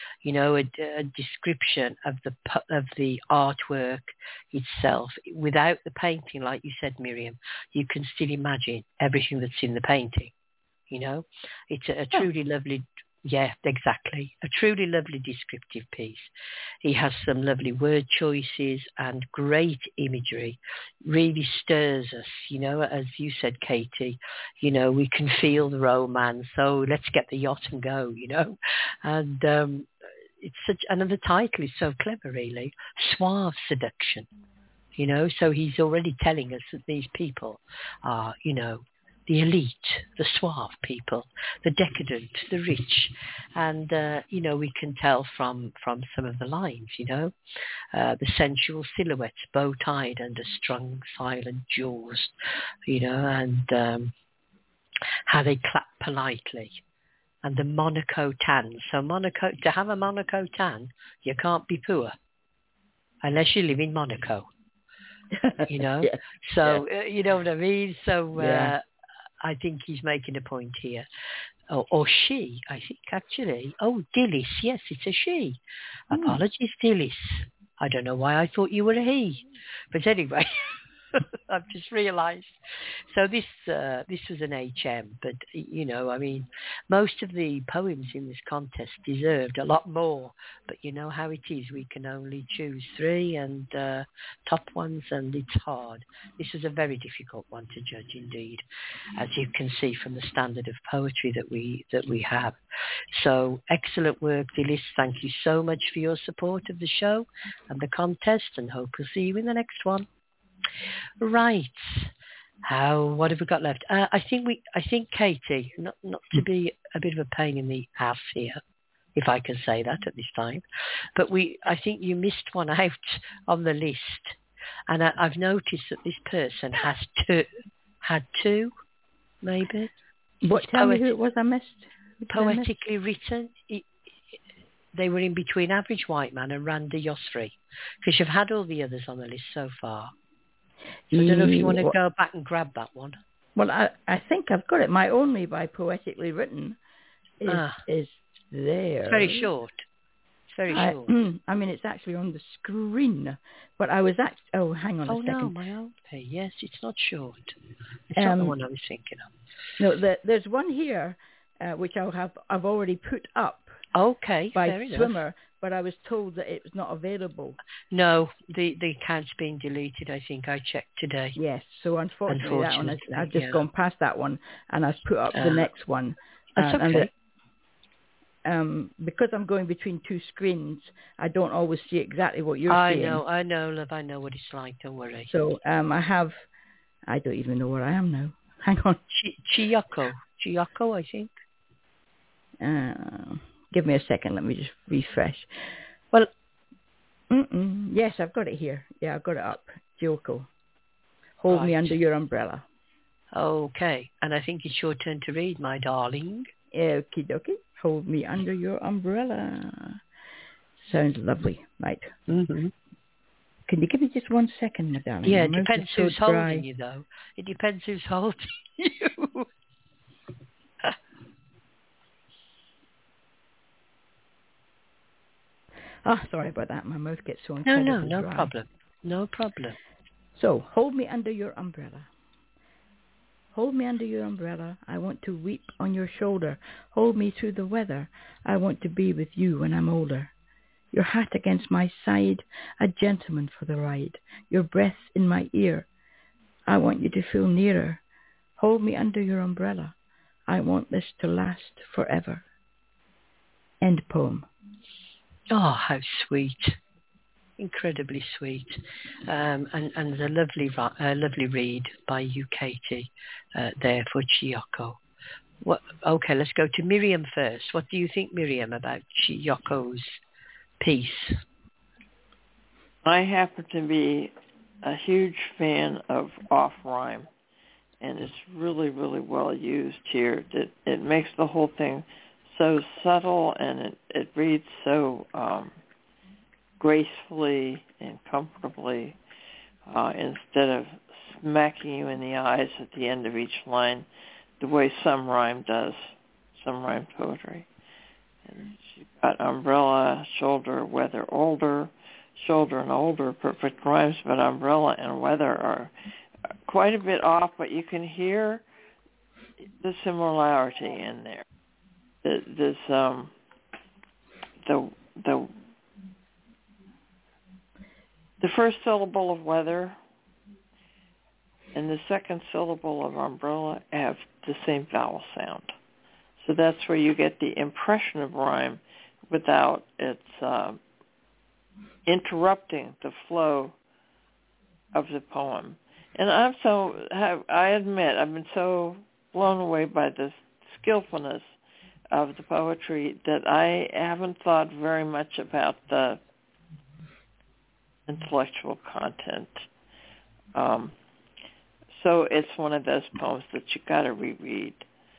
a description of the artwork itself. Without the painting, like you said, Miriam, you can still imagine everything that's in the painting. It's a truly lovely, yeah, exactly, a truly lovely descriptive piece. He has some lovely word choices and great imagery, really stirs us, as you said, Katie, we can feel the romance, so let's get the yacht and go, and it's and the title is so clever, really, Suave Seduction, so he's already telling us that these people are, the elite, the suave people, the decadent, the rich. And, we can tell from some of the lines, the sensual silhouettes, bow-tied under strong, silent jaws, and how they clap politely. And the Monaco tan. So to have a Monaco tan, you can't be poor unless you live in Monaco,
Yeah.
So, you know what I mean? So,
yeah.
I think he's making a point here. Or she, I think, actually. Oh, Dilys. Yes, it's a she. Apologies, Dilys. I don't know why I thought you were a he. But anyway, I've just realised. So this was an HM, but, I mean, most of the poems in this contest deserved a lot more. But you know how it is. We can only choose 3 and top ones, and it's hard. This is a very difficult one to judge indeed, as you can see from the standard of poetry that we have. So excellent work, Dilys. Thank you so much for your support of the show and the contest, and hope we'll see you in the next one. Right. What have we got left? I think Katie, not to be a bit of a pain in the ass here, if I can say that at this time, but I think you missed one out on the list, and I've noticed that this person had two, maybe.
Tell me who it was I missed?
Poetically written. They were in between Average White Man and Randy Yosfrey, because you've had all the others on the list so far. So I don't know if you want to go back and grab that one.
Well, I think I've got it. My Only by Poetically Written is there.
It's very short. It's very short.
I mean, it's actually on the screen. But I was hang on a second.
Oh, no, my own. Yes, it's not short. It's not the one I was thinking of.
No, there's one here, which I've already put up.
Okay,
by
fair
Swimmer,
enough.
But I was told that it was not available.
No, the account's been deleted, I think. I checked today.
Yes, so unfortunately that one, I've just gone past that one, and I've put up the next one.
That's okay.
And because I'm going between 2 screens, I don't always see exactly what you're seeing.
I know, love, I know what it's like, don't worry.
So I don't even know where I am now. Hang on.
Chiyoko, I think.
Give me a second. Let me just refresh.
Well,
yes, I've got it here. Yeah, I've got it up. Chiyoko. Hold Me Under Your Umbrella.
Okay. And I think it's your turn to read, my darling.
Okie dokie. Hold Me Under Your Umbrella. Sounds lovely. Right.
Mm-hmm.
Can you give me just 1 second, my darling?
Yeah, it depends who's holding you, though. It depends who's holding you.
Sorry about that. My mouth gets so incredibly
No
dry.
problem. No problem.
So, hold me under your umbrella. Hold me under your umbrella. I want to weep on your shoulder. Hold me through the weather. I want to be with you when I'm older. Your hat against my side, a gentleman for the ride. Your breath in my ear. I want you to feel nearer. Hold me under your umbrella. I want this to last forever. End poem.
Oh, how sweet. Incredibly sweet. And a lovely read by you, Katie, there for Chiyoko. Okay, let's go to Miriam first. What do you think, Miriam, about Chiyoko's piece?
I happen to be a huge fan of off-rhyme, and it's really, really well used here. It makes the whole thing so subtle, and it reads so gracefully and comfortably instead of smacking you in the eyes at the end of each line the way some rhyme does, some rhyme poetry. And you've got umbrella, shoulder, weather, older, shoulder and older, perfect rhymes, but umbrella and weather are quite a bit off, but you can hear the similarity in there. The first syllable of weather and the second syllable of umbrella have the same vowel sound. So that's where you get the impression of rhyme without its interrupting the flow of the poem. And I admit, I've been so blown away by the skillfulness of the poetry that I haven't thought very much about the intellectual content. So it's one of those poems that you got to reread.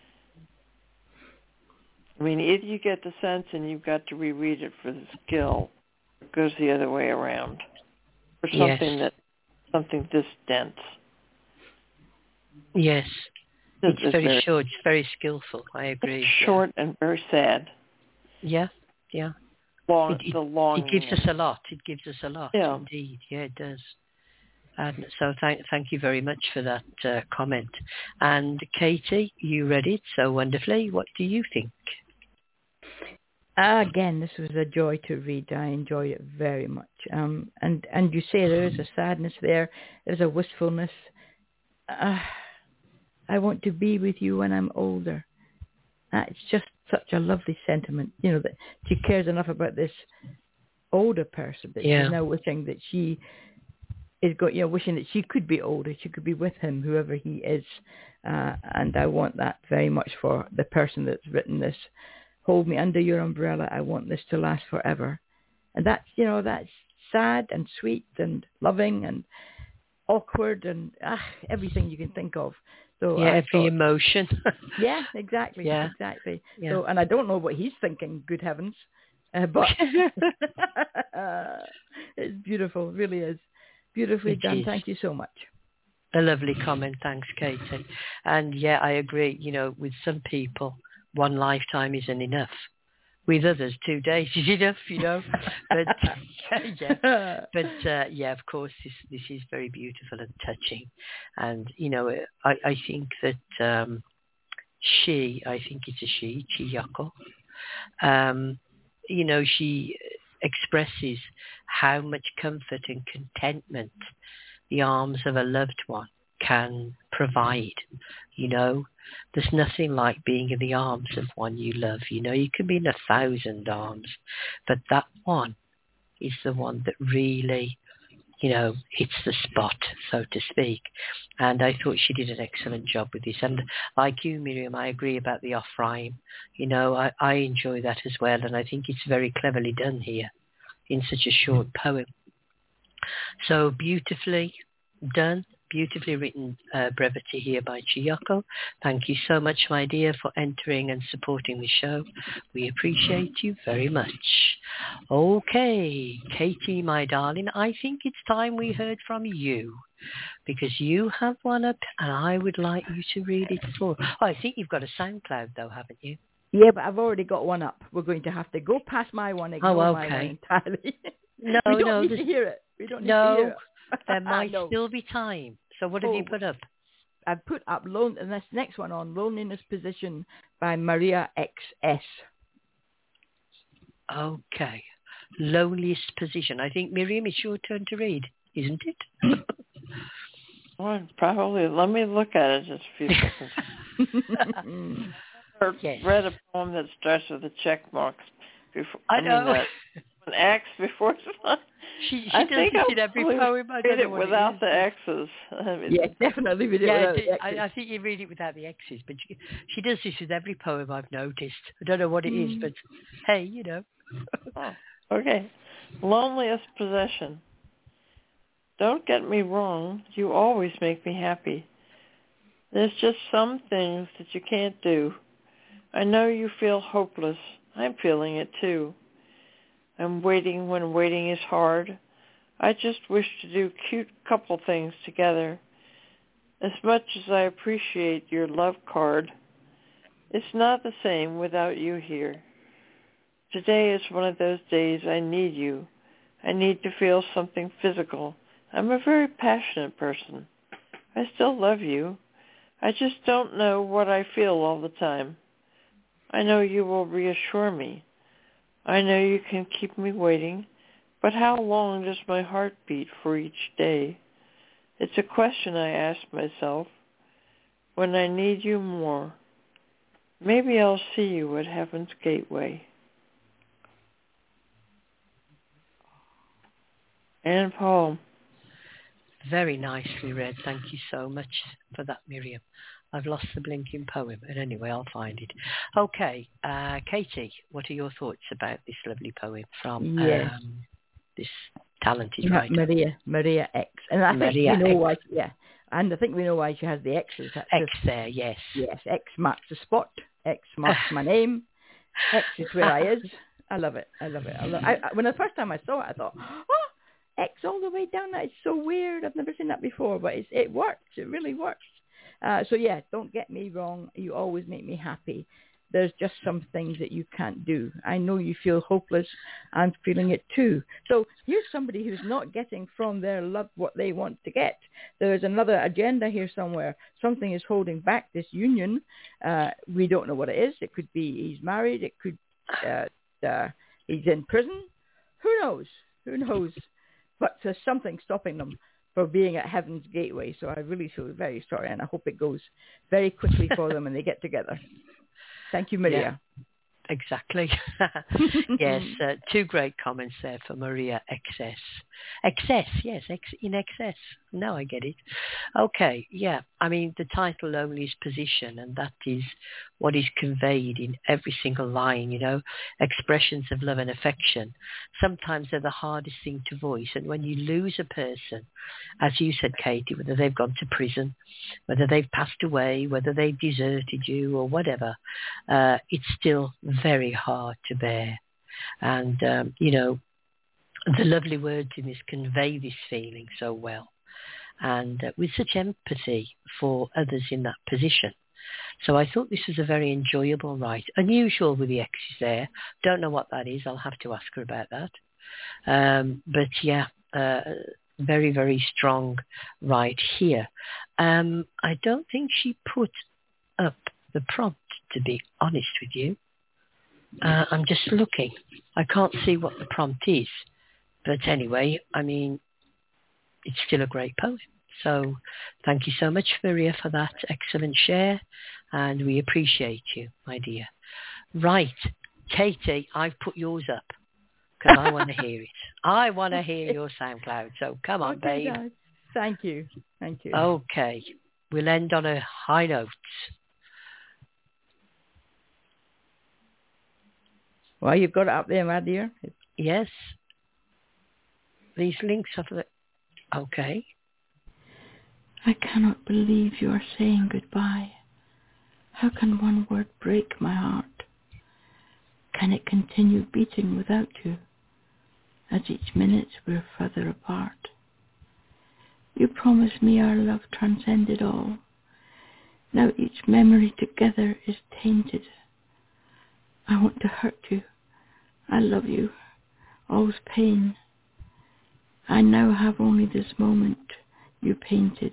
I mean, if you get the sense and you've got to reread it for the skill, it goes the other way around. For something this dense.
Yes. It's very short. It's very skillful. I agree.
It's short and very sad.
Yeah. It gives us a lot. It gives us a lot, indeed. Yeah, it does. And so thank you very much for that comment. And Katie, you read it so wonderfully. What do you think?
Again, this was a joy to read. I enjoyed it very much. And you say there is a sadness there. There's a wistfulness. I want to be with you when I'm older. It's just such a lovely sentiment, that she cares enough about this older person that she's now wishing that she is wishing that she could be older, she could be with him, whoever he is. And I want that very much for the person that's written this. Hold me under your umbrella. I want this to last forever. And that's, that's sad and sweet and loving and awkward and everything you can think of. So
every emotion.
Yeah, exactly. Yeah. Exactly. Yeah. So, and I don't know what he's thinking, good heavens. But it's beautiful, it really is. Beautifully done. Thank you so much.
A lovely comment. Thanks, Katie. And I agree, with some people, one lifetime isn't enough. With others, 2 days is enough, But of course, this is very beautiful and touching. And I think that Chiyoko, she expresses how much comfort and contentment the arms of a loved one can provide. There's nothing like being in the arms of one you love. You can be in 1,000 arms, but that one is the one that really, hits the spot, so to speak. And I thought she did an excellent job with this. And like you, Miriam, I agree about the off-rhyme. I enjoy that as well, and I think it's very cleverly done here in such a short poem. So beautifully done. Beautifully written brevity here by Chiyoko. Thank you so much, my dear, for entering and supporting the show. We appreciate you very much. Okay, Katie, my darling, I think it's time we heard from you, because you have one up and I would like you to read it for. Oh, I think you've got a SoundCloud though, haven't you?
Yeah, but I've already got one up. We're going to have to go past my one, ignore my one entirely.
No,
we don't need to hear it. We don't need to hear it.
There might still be time. So what have you put up?
I've put up and this next one on Loneliness Position by Maria XS.
Okay. Loneliest Position. I think, Miriam, it's your turn to read, isn't it?
Well, probably. Let me look at it just a few seconds. I read a poem that starts with the check marks.
I know.
An X before.
She does this in every poem. I don't know what
without
it is.
the X's.
Yeah, definitely read it without the X's.
I think you read it without the X's, but she does this with every poem I've noticed. I don't know what it is, but hey, you know.
Okay. Loneliest Possession. Don't get me wrong, you always make me happy. There's just some things that you can't do. I know you feel hopeless. I'm feeling it too. I'm waiting when waiting is hard. I just wish to do cute couple things together. As much as I appreciate your love card, it's not the same without you here. Today is one of those days I need you. I need to feel something physical. I'm a very passionate person. I still love you. I just don't know what I feel all the time. I know you will reassure me. I know you can keep me waiting, but how long does my heart beat for each day? It's a question I ask myself. When I need you more, maybe I'll see you at Heaven's Gateway. And poem.
Very nicely read. Thank you so much for that, Miriam. I've lost the blinking poem, but anyway, I'll find it. Okay, Katie, what are your thoughts about this lovely poem from this talented writer?
Maria X. And I think we know why. Yeah, and I think we know why she has the X's.
X there, yes.
Yes, X marks the spot. X marks my name. X is where I is. I love it. When the first time I saw it, I thought, oh, X all the way down. That is so weird. I've never seen that before, but it works. It really works. So yeah, don't get me wrong. You always make me happy. There's just some things that you can't do. I know you feel hopeless. I'm feeling it too. So here's somebody who's not getting from their love what they want to get. There's another agenda here somewhere. Something is holding back this union. We don't know what it is. It could be he's married. It could he's in prison. Who knows? But there's something stopping them for being at Heaven's Gateway. So I really feel very sorry, and I hope it goes very quickly for them and they get together. Thank you, Maria.
Yeah, exactly. Yes, two great comments there for Maria XS. Excess, yes, in excess. Now I get it. Okay, yeah. I mean, the title Loneliest Position, and that is what is conveyed in every single line, you know, expressions of love and affection. Sometimes they're the hardest thing to voice. And when you lose a person, as you said, Katie, whether they've gone to prison, whether they've passed away, whether they've deserted you or whatever, it's still very hard to bear. And, you know, the lovely words in this convey this feeling so well, and with such empathy for others in that position. So I thought this was a very enjoyable write. Unusual with the X's there. Don't know what that is. I'll have to ask her about that. But yeah, very, very strong write here. I don't think she put up the prompt, to be honest with you. I'm just looking. I can't see what the prompt is. But anyway, I mean, it's still a great poem. So thank you so much, Maria, for that excellent share. And we appreciate you, my dear. Right. Katie, I've put yours up because I want to hear it. I want to hear your SoundCloud. So come on, babe.
Guys. Thank you.
Okay. We'll end on a high note.
Well, you've got it up there, my dear.
Yes. These links are for the... Okay.
I cannot believe you are saying goodbye. How can one word break my heart? Can it continue beating without you? As each minute we're further apart. You promised me our love transcended all. Now each memory together is tainted. I want to hurt you. I love you. All's pain. I now have only this moment you painted.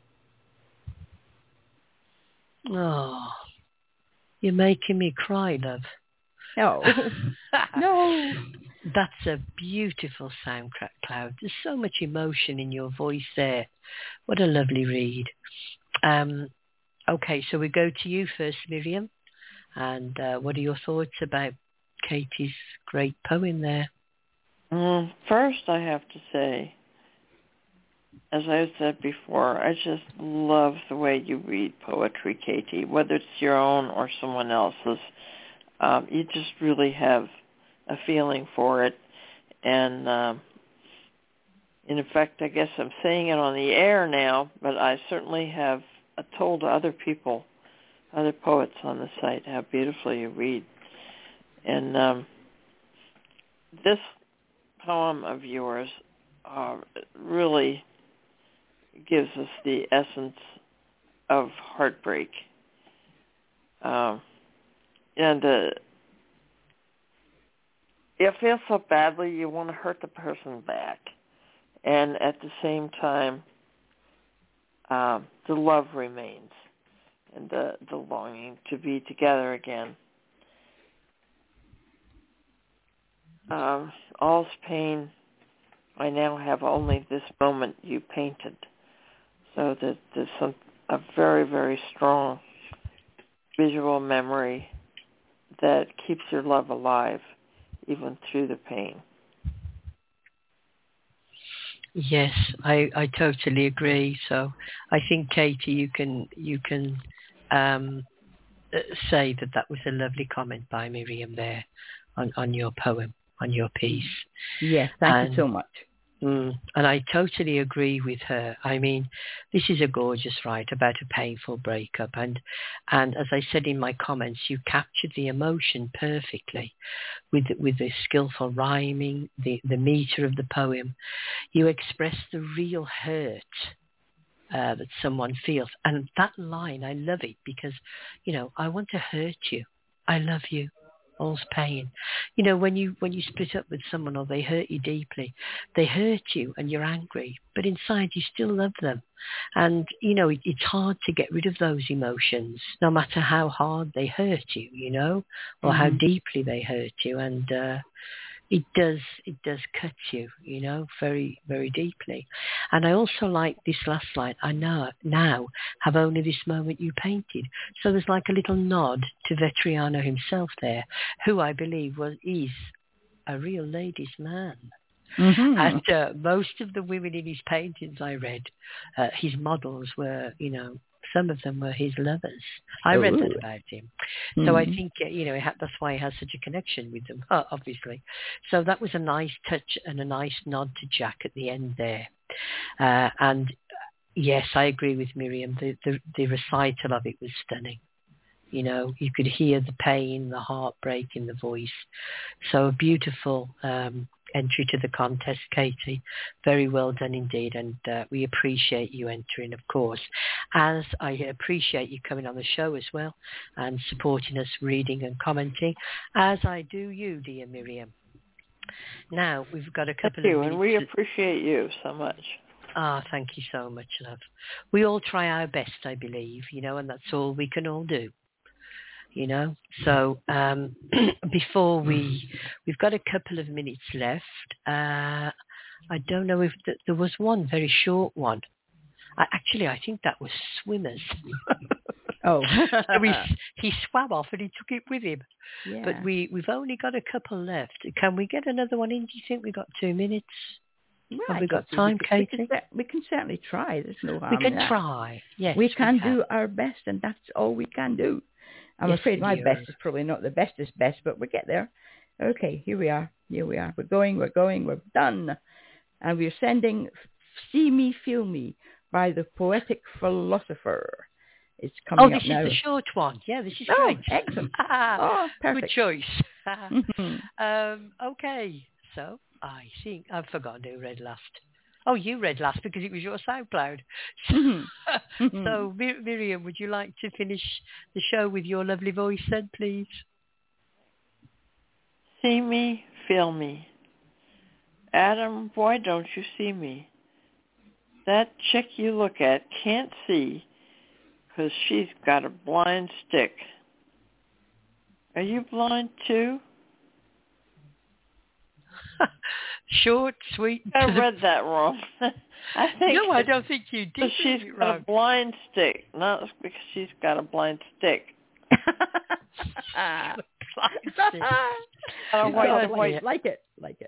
Oh, you're making me cry, love.
Oh, no.
That's a beautiful soundtrack, Cloud. There's so much emotion in your voice there. What a lovely read. Okay, so we go to you first, Miriam. And what are your thoughts about Katie's great poem there?
First, I have to say, as I said before, I just love the way you read poetry, Katie, whether it's your own or someone else's. You just really have a feeling for it. And in fact, I guess I'm saying it on the air now, but I certainly have told other people, other poets on the site, how beautifully you read. And this poem of yours really gives us the essence of heartbreak. And you feel so badly you want to hurt the person back. And at the same time, the love remains and the longing to be together again. All's pain, I now have only this moment you painted. So that there's a very, very strong visual memory that keeps your love alive even through the pain.
Yes, I totally agree. So I think, Katie, you can say that was a lovely comment by Miriam there on your poem, on your piece.
Yes, thank you so much.
And I totally agree with her. I mean, this is a gorgeous write about a painful breakup. And as I said in my comments, you captured the emotion perfectly with the skillful rhyming, the meter of the poem. You express the real hurt that someone feels. And that line, I love it because, I want to hurt you. I love you. All's pain. When you split up with someone or they hurt you deeply, they hurt you and you're angry, but inside you still love them. And, it's hard to get rid of those emotions, no matter how hard they hurt you, or how deeply they hurt you. And it does cut you, very, very deeply. And I also like this last line, I now have only this moment you painted. So there's like a little nod to Vetriano himself there, who I believe is a real ladies' man. Mm-hmm. And most of the women in his paintings I read, his models were, some of them were his lovers. I read that about him. Mm-hmm. So I think, that's why he has such a connection with them, obviously. So that was a nice touch and a nice nod to Jack at the end there. And yes, I agree with Miriam. The recital of it was stunning. You could hear the pain, the heartbreak in the voice. So a beautiful entry to the contest, Katie. Very well done indeed, and we appreciate you entering, of course, as I appreciate you coming on the show as well and supporting us, reading and commenting, as I do you, dear Miriam. Now, we've got a couple of minutes.
And we appreciate you so much.
Thank you so much, love. We all try our best, I believe, and that's all we can all do. So before we've got a couple of minutes left. I don't know if there was one very short one. I think that was swimmers.
Oh,
so he swam off and he took it with him. Yeah. But we've only got a couple left. Can we get another one in? Do you think we got 2 minutes?
Right.
Have we got time, Katie?
We can certainly try. There's no harm
in that.
We can
try. Yes,
we can do our best, and that's all we can do. I'm afraid my best is probably not the bestest best, but we'll get there. Okay, here we are. We're going, we're done. And we're sending See Me, Feel Me by the Poetic Philosopher. It's coming up now.
This is the short one. Yeah, this is great.
Excellent. Perfect.
Good choice. Okay, so I think I've forgotten who read last. Oh, you read last because it was your SoundCloud. So, Miriam, would you like to finish the show with your lovely voice then, please?
See me, feel me. Adam, why don't you see me? That chick you look at can't see 'cause she's got a blind stick. Are you blind too?
Short, sweet.
I read that wrong.
No, I don't think you did.
She's got a blind stick, not because she's got a blind stick.
Like it.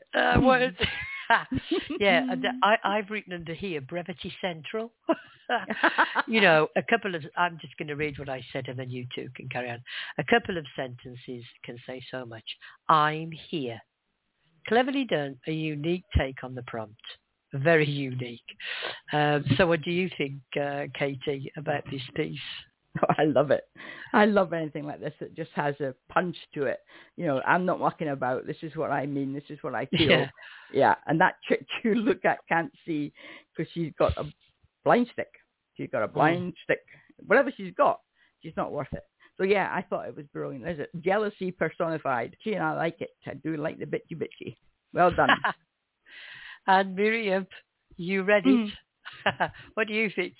Yeah, I've written under here, brevity central. You know, I'm just going to read what I said and then you two can carry on. A couple of sentences can say so much. I'm here. Cleverly done, a unique take on the prompt. Very unique. So what do you think, Katie, about this piece?
Oh, I love it. I love anything like this that just has a punch to it. You know, I'm not mucking about. This is what I mean. This is what I feel. Yeah. And that chick you look at can't see because she's got a blind stick. She's got a blind stick. Whatever she's got, she's not worth it. So, yeah, I thought it was brilliant. Is it jealousy personified? Gee, and I like it. I do like the bitchy bitchy. Well done.
And Miriam, you read it. What do you think?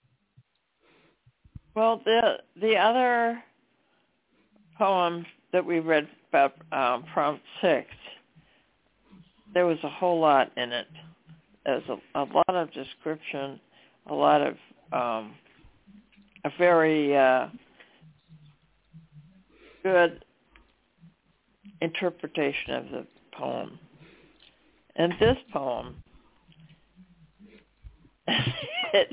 Well, the other poem that we read about prompt 6, there was a whole lot in it. There was a lot of description, a lot of a very good interpretation of the poem. And this poem, it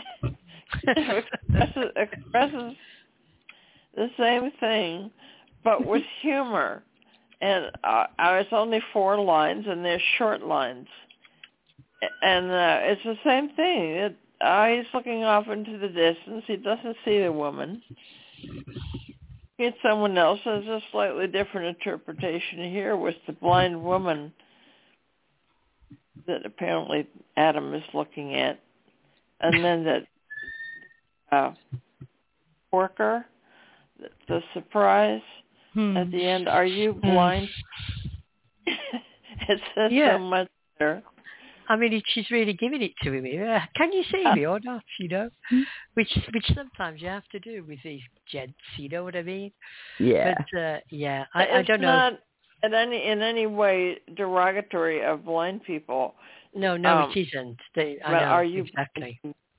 expresses the same thing, but with humor. And it's only 4 lines, and they're short lines. And it's the same thing. He's looking off into the distance. He doesn't see the woman. It's someone else. There's a slightly different interpretation here with the blind woman that apparently Adam is looking at. And then that worker, the surprise at the end, are you blind? It says so much there.
I mean, she's really giving it to him. Can you see me or not, you know? Which sometimes you have to do with these gents, you know what I mean?
Yeah.
But, I don't know.
It's not in any way derogatory of blind people.
No, it isn't.
Are you
exactly.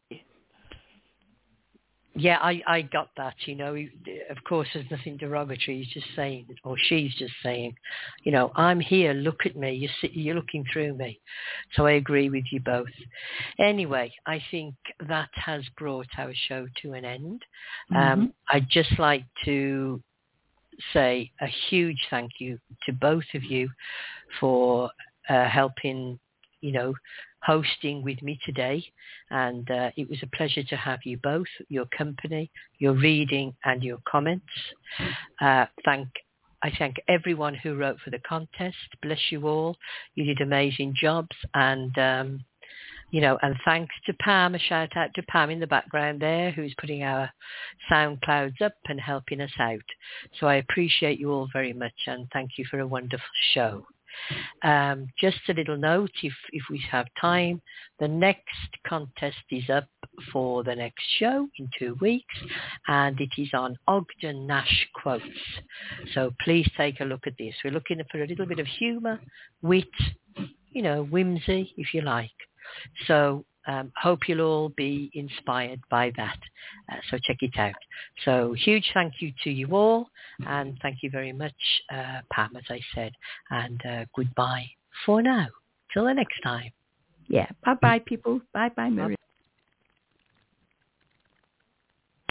Yeah, I got that, you know. Of course, there's nothing derogatory. He's just saying, or she's just saying, you know, I'm here, look at me. You're looking through me. So I agree with you both. Anyway, I think that has brought our show to an end. I'd just like to say a huge thank you to both of you for helping, you know, hosting with me today, and it was a pleasure to have you both, your company, your reading and your comments. I thank everyone who wrote for the contest. Bless you all. You did amazing jobs, and you know, and thanks to Pam, a shout out to Pam in the background there, who's putting our SoundClouds up and helping us out. So I appreciate you all very much, and thank you for a wonderful show. Just a little note, if we have time, the next contest is up for the next show in 2 weeks, and it is on Ogden Nash quotes. So please take a look at this. We're looking for a little bit of humour, wit, you know, whimsy, if you like. So hope you'll all be inspired by that. So check it out. So huge thank you to you all, and thank you very much, Pam, as I said, and goodbye for now. Till the next time.
Yeah. Bye-bye, people. Bye-bye, Miriam.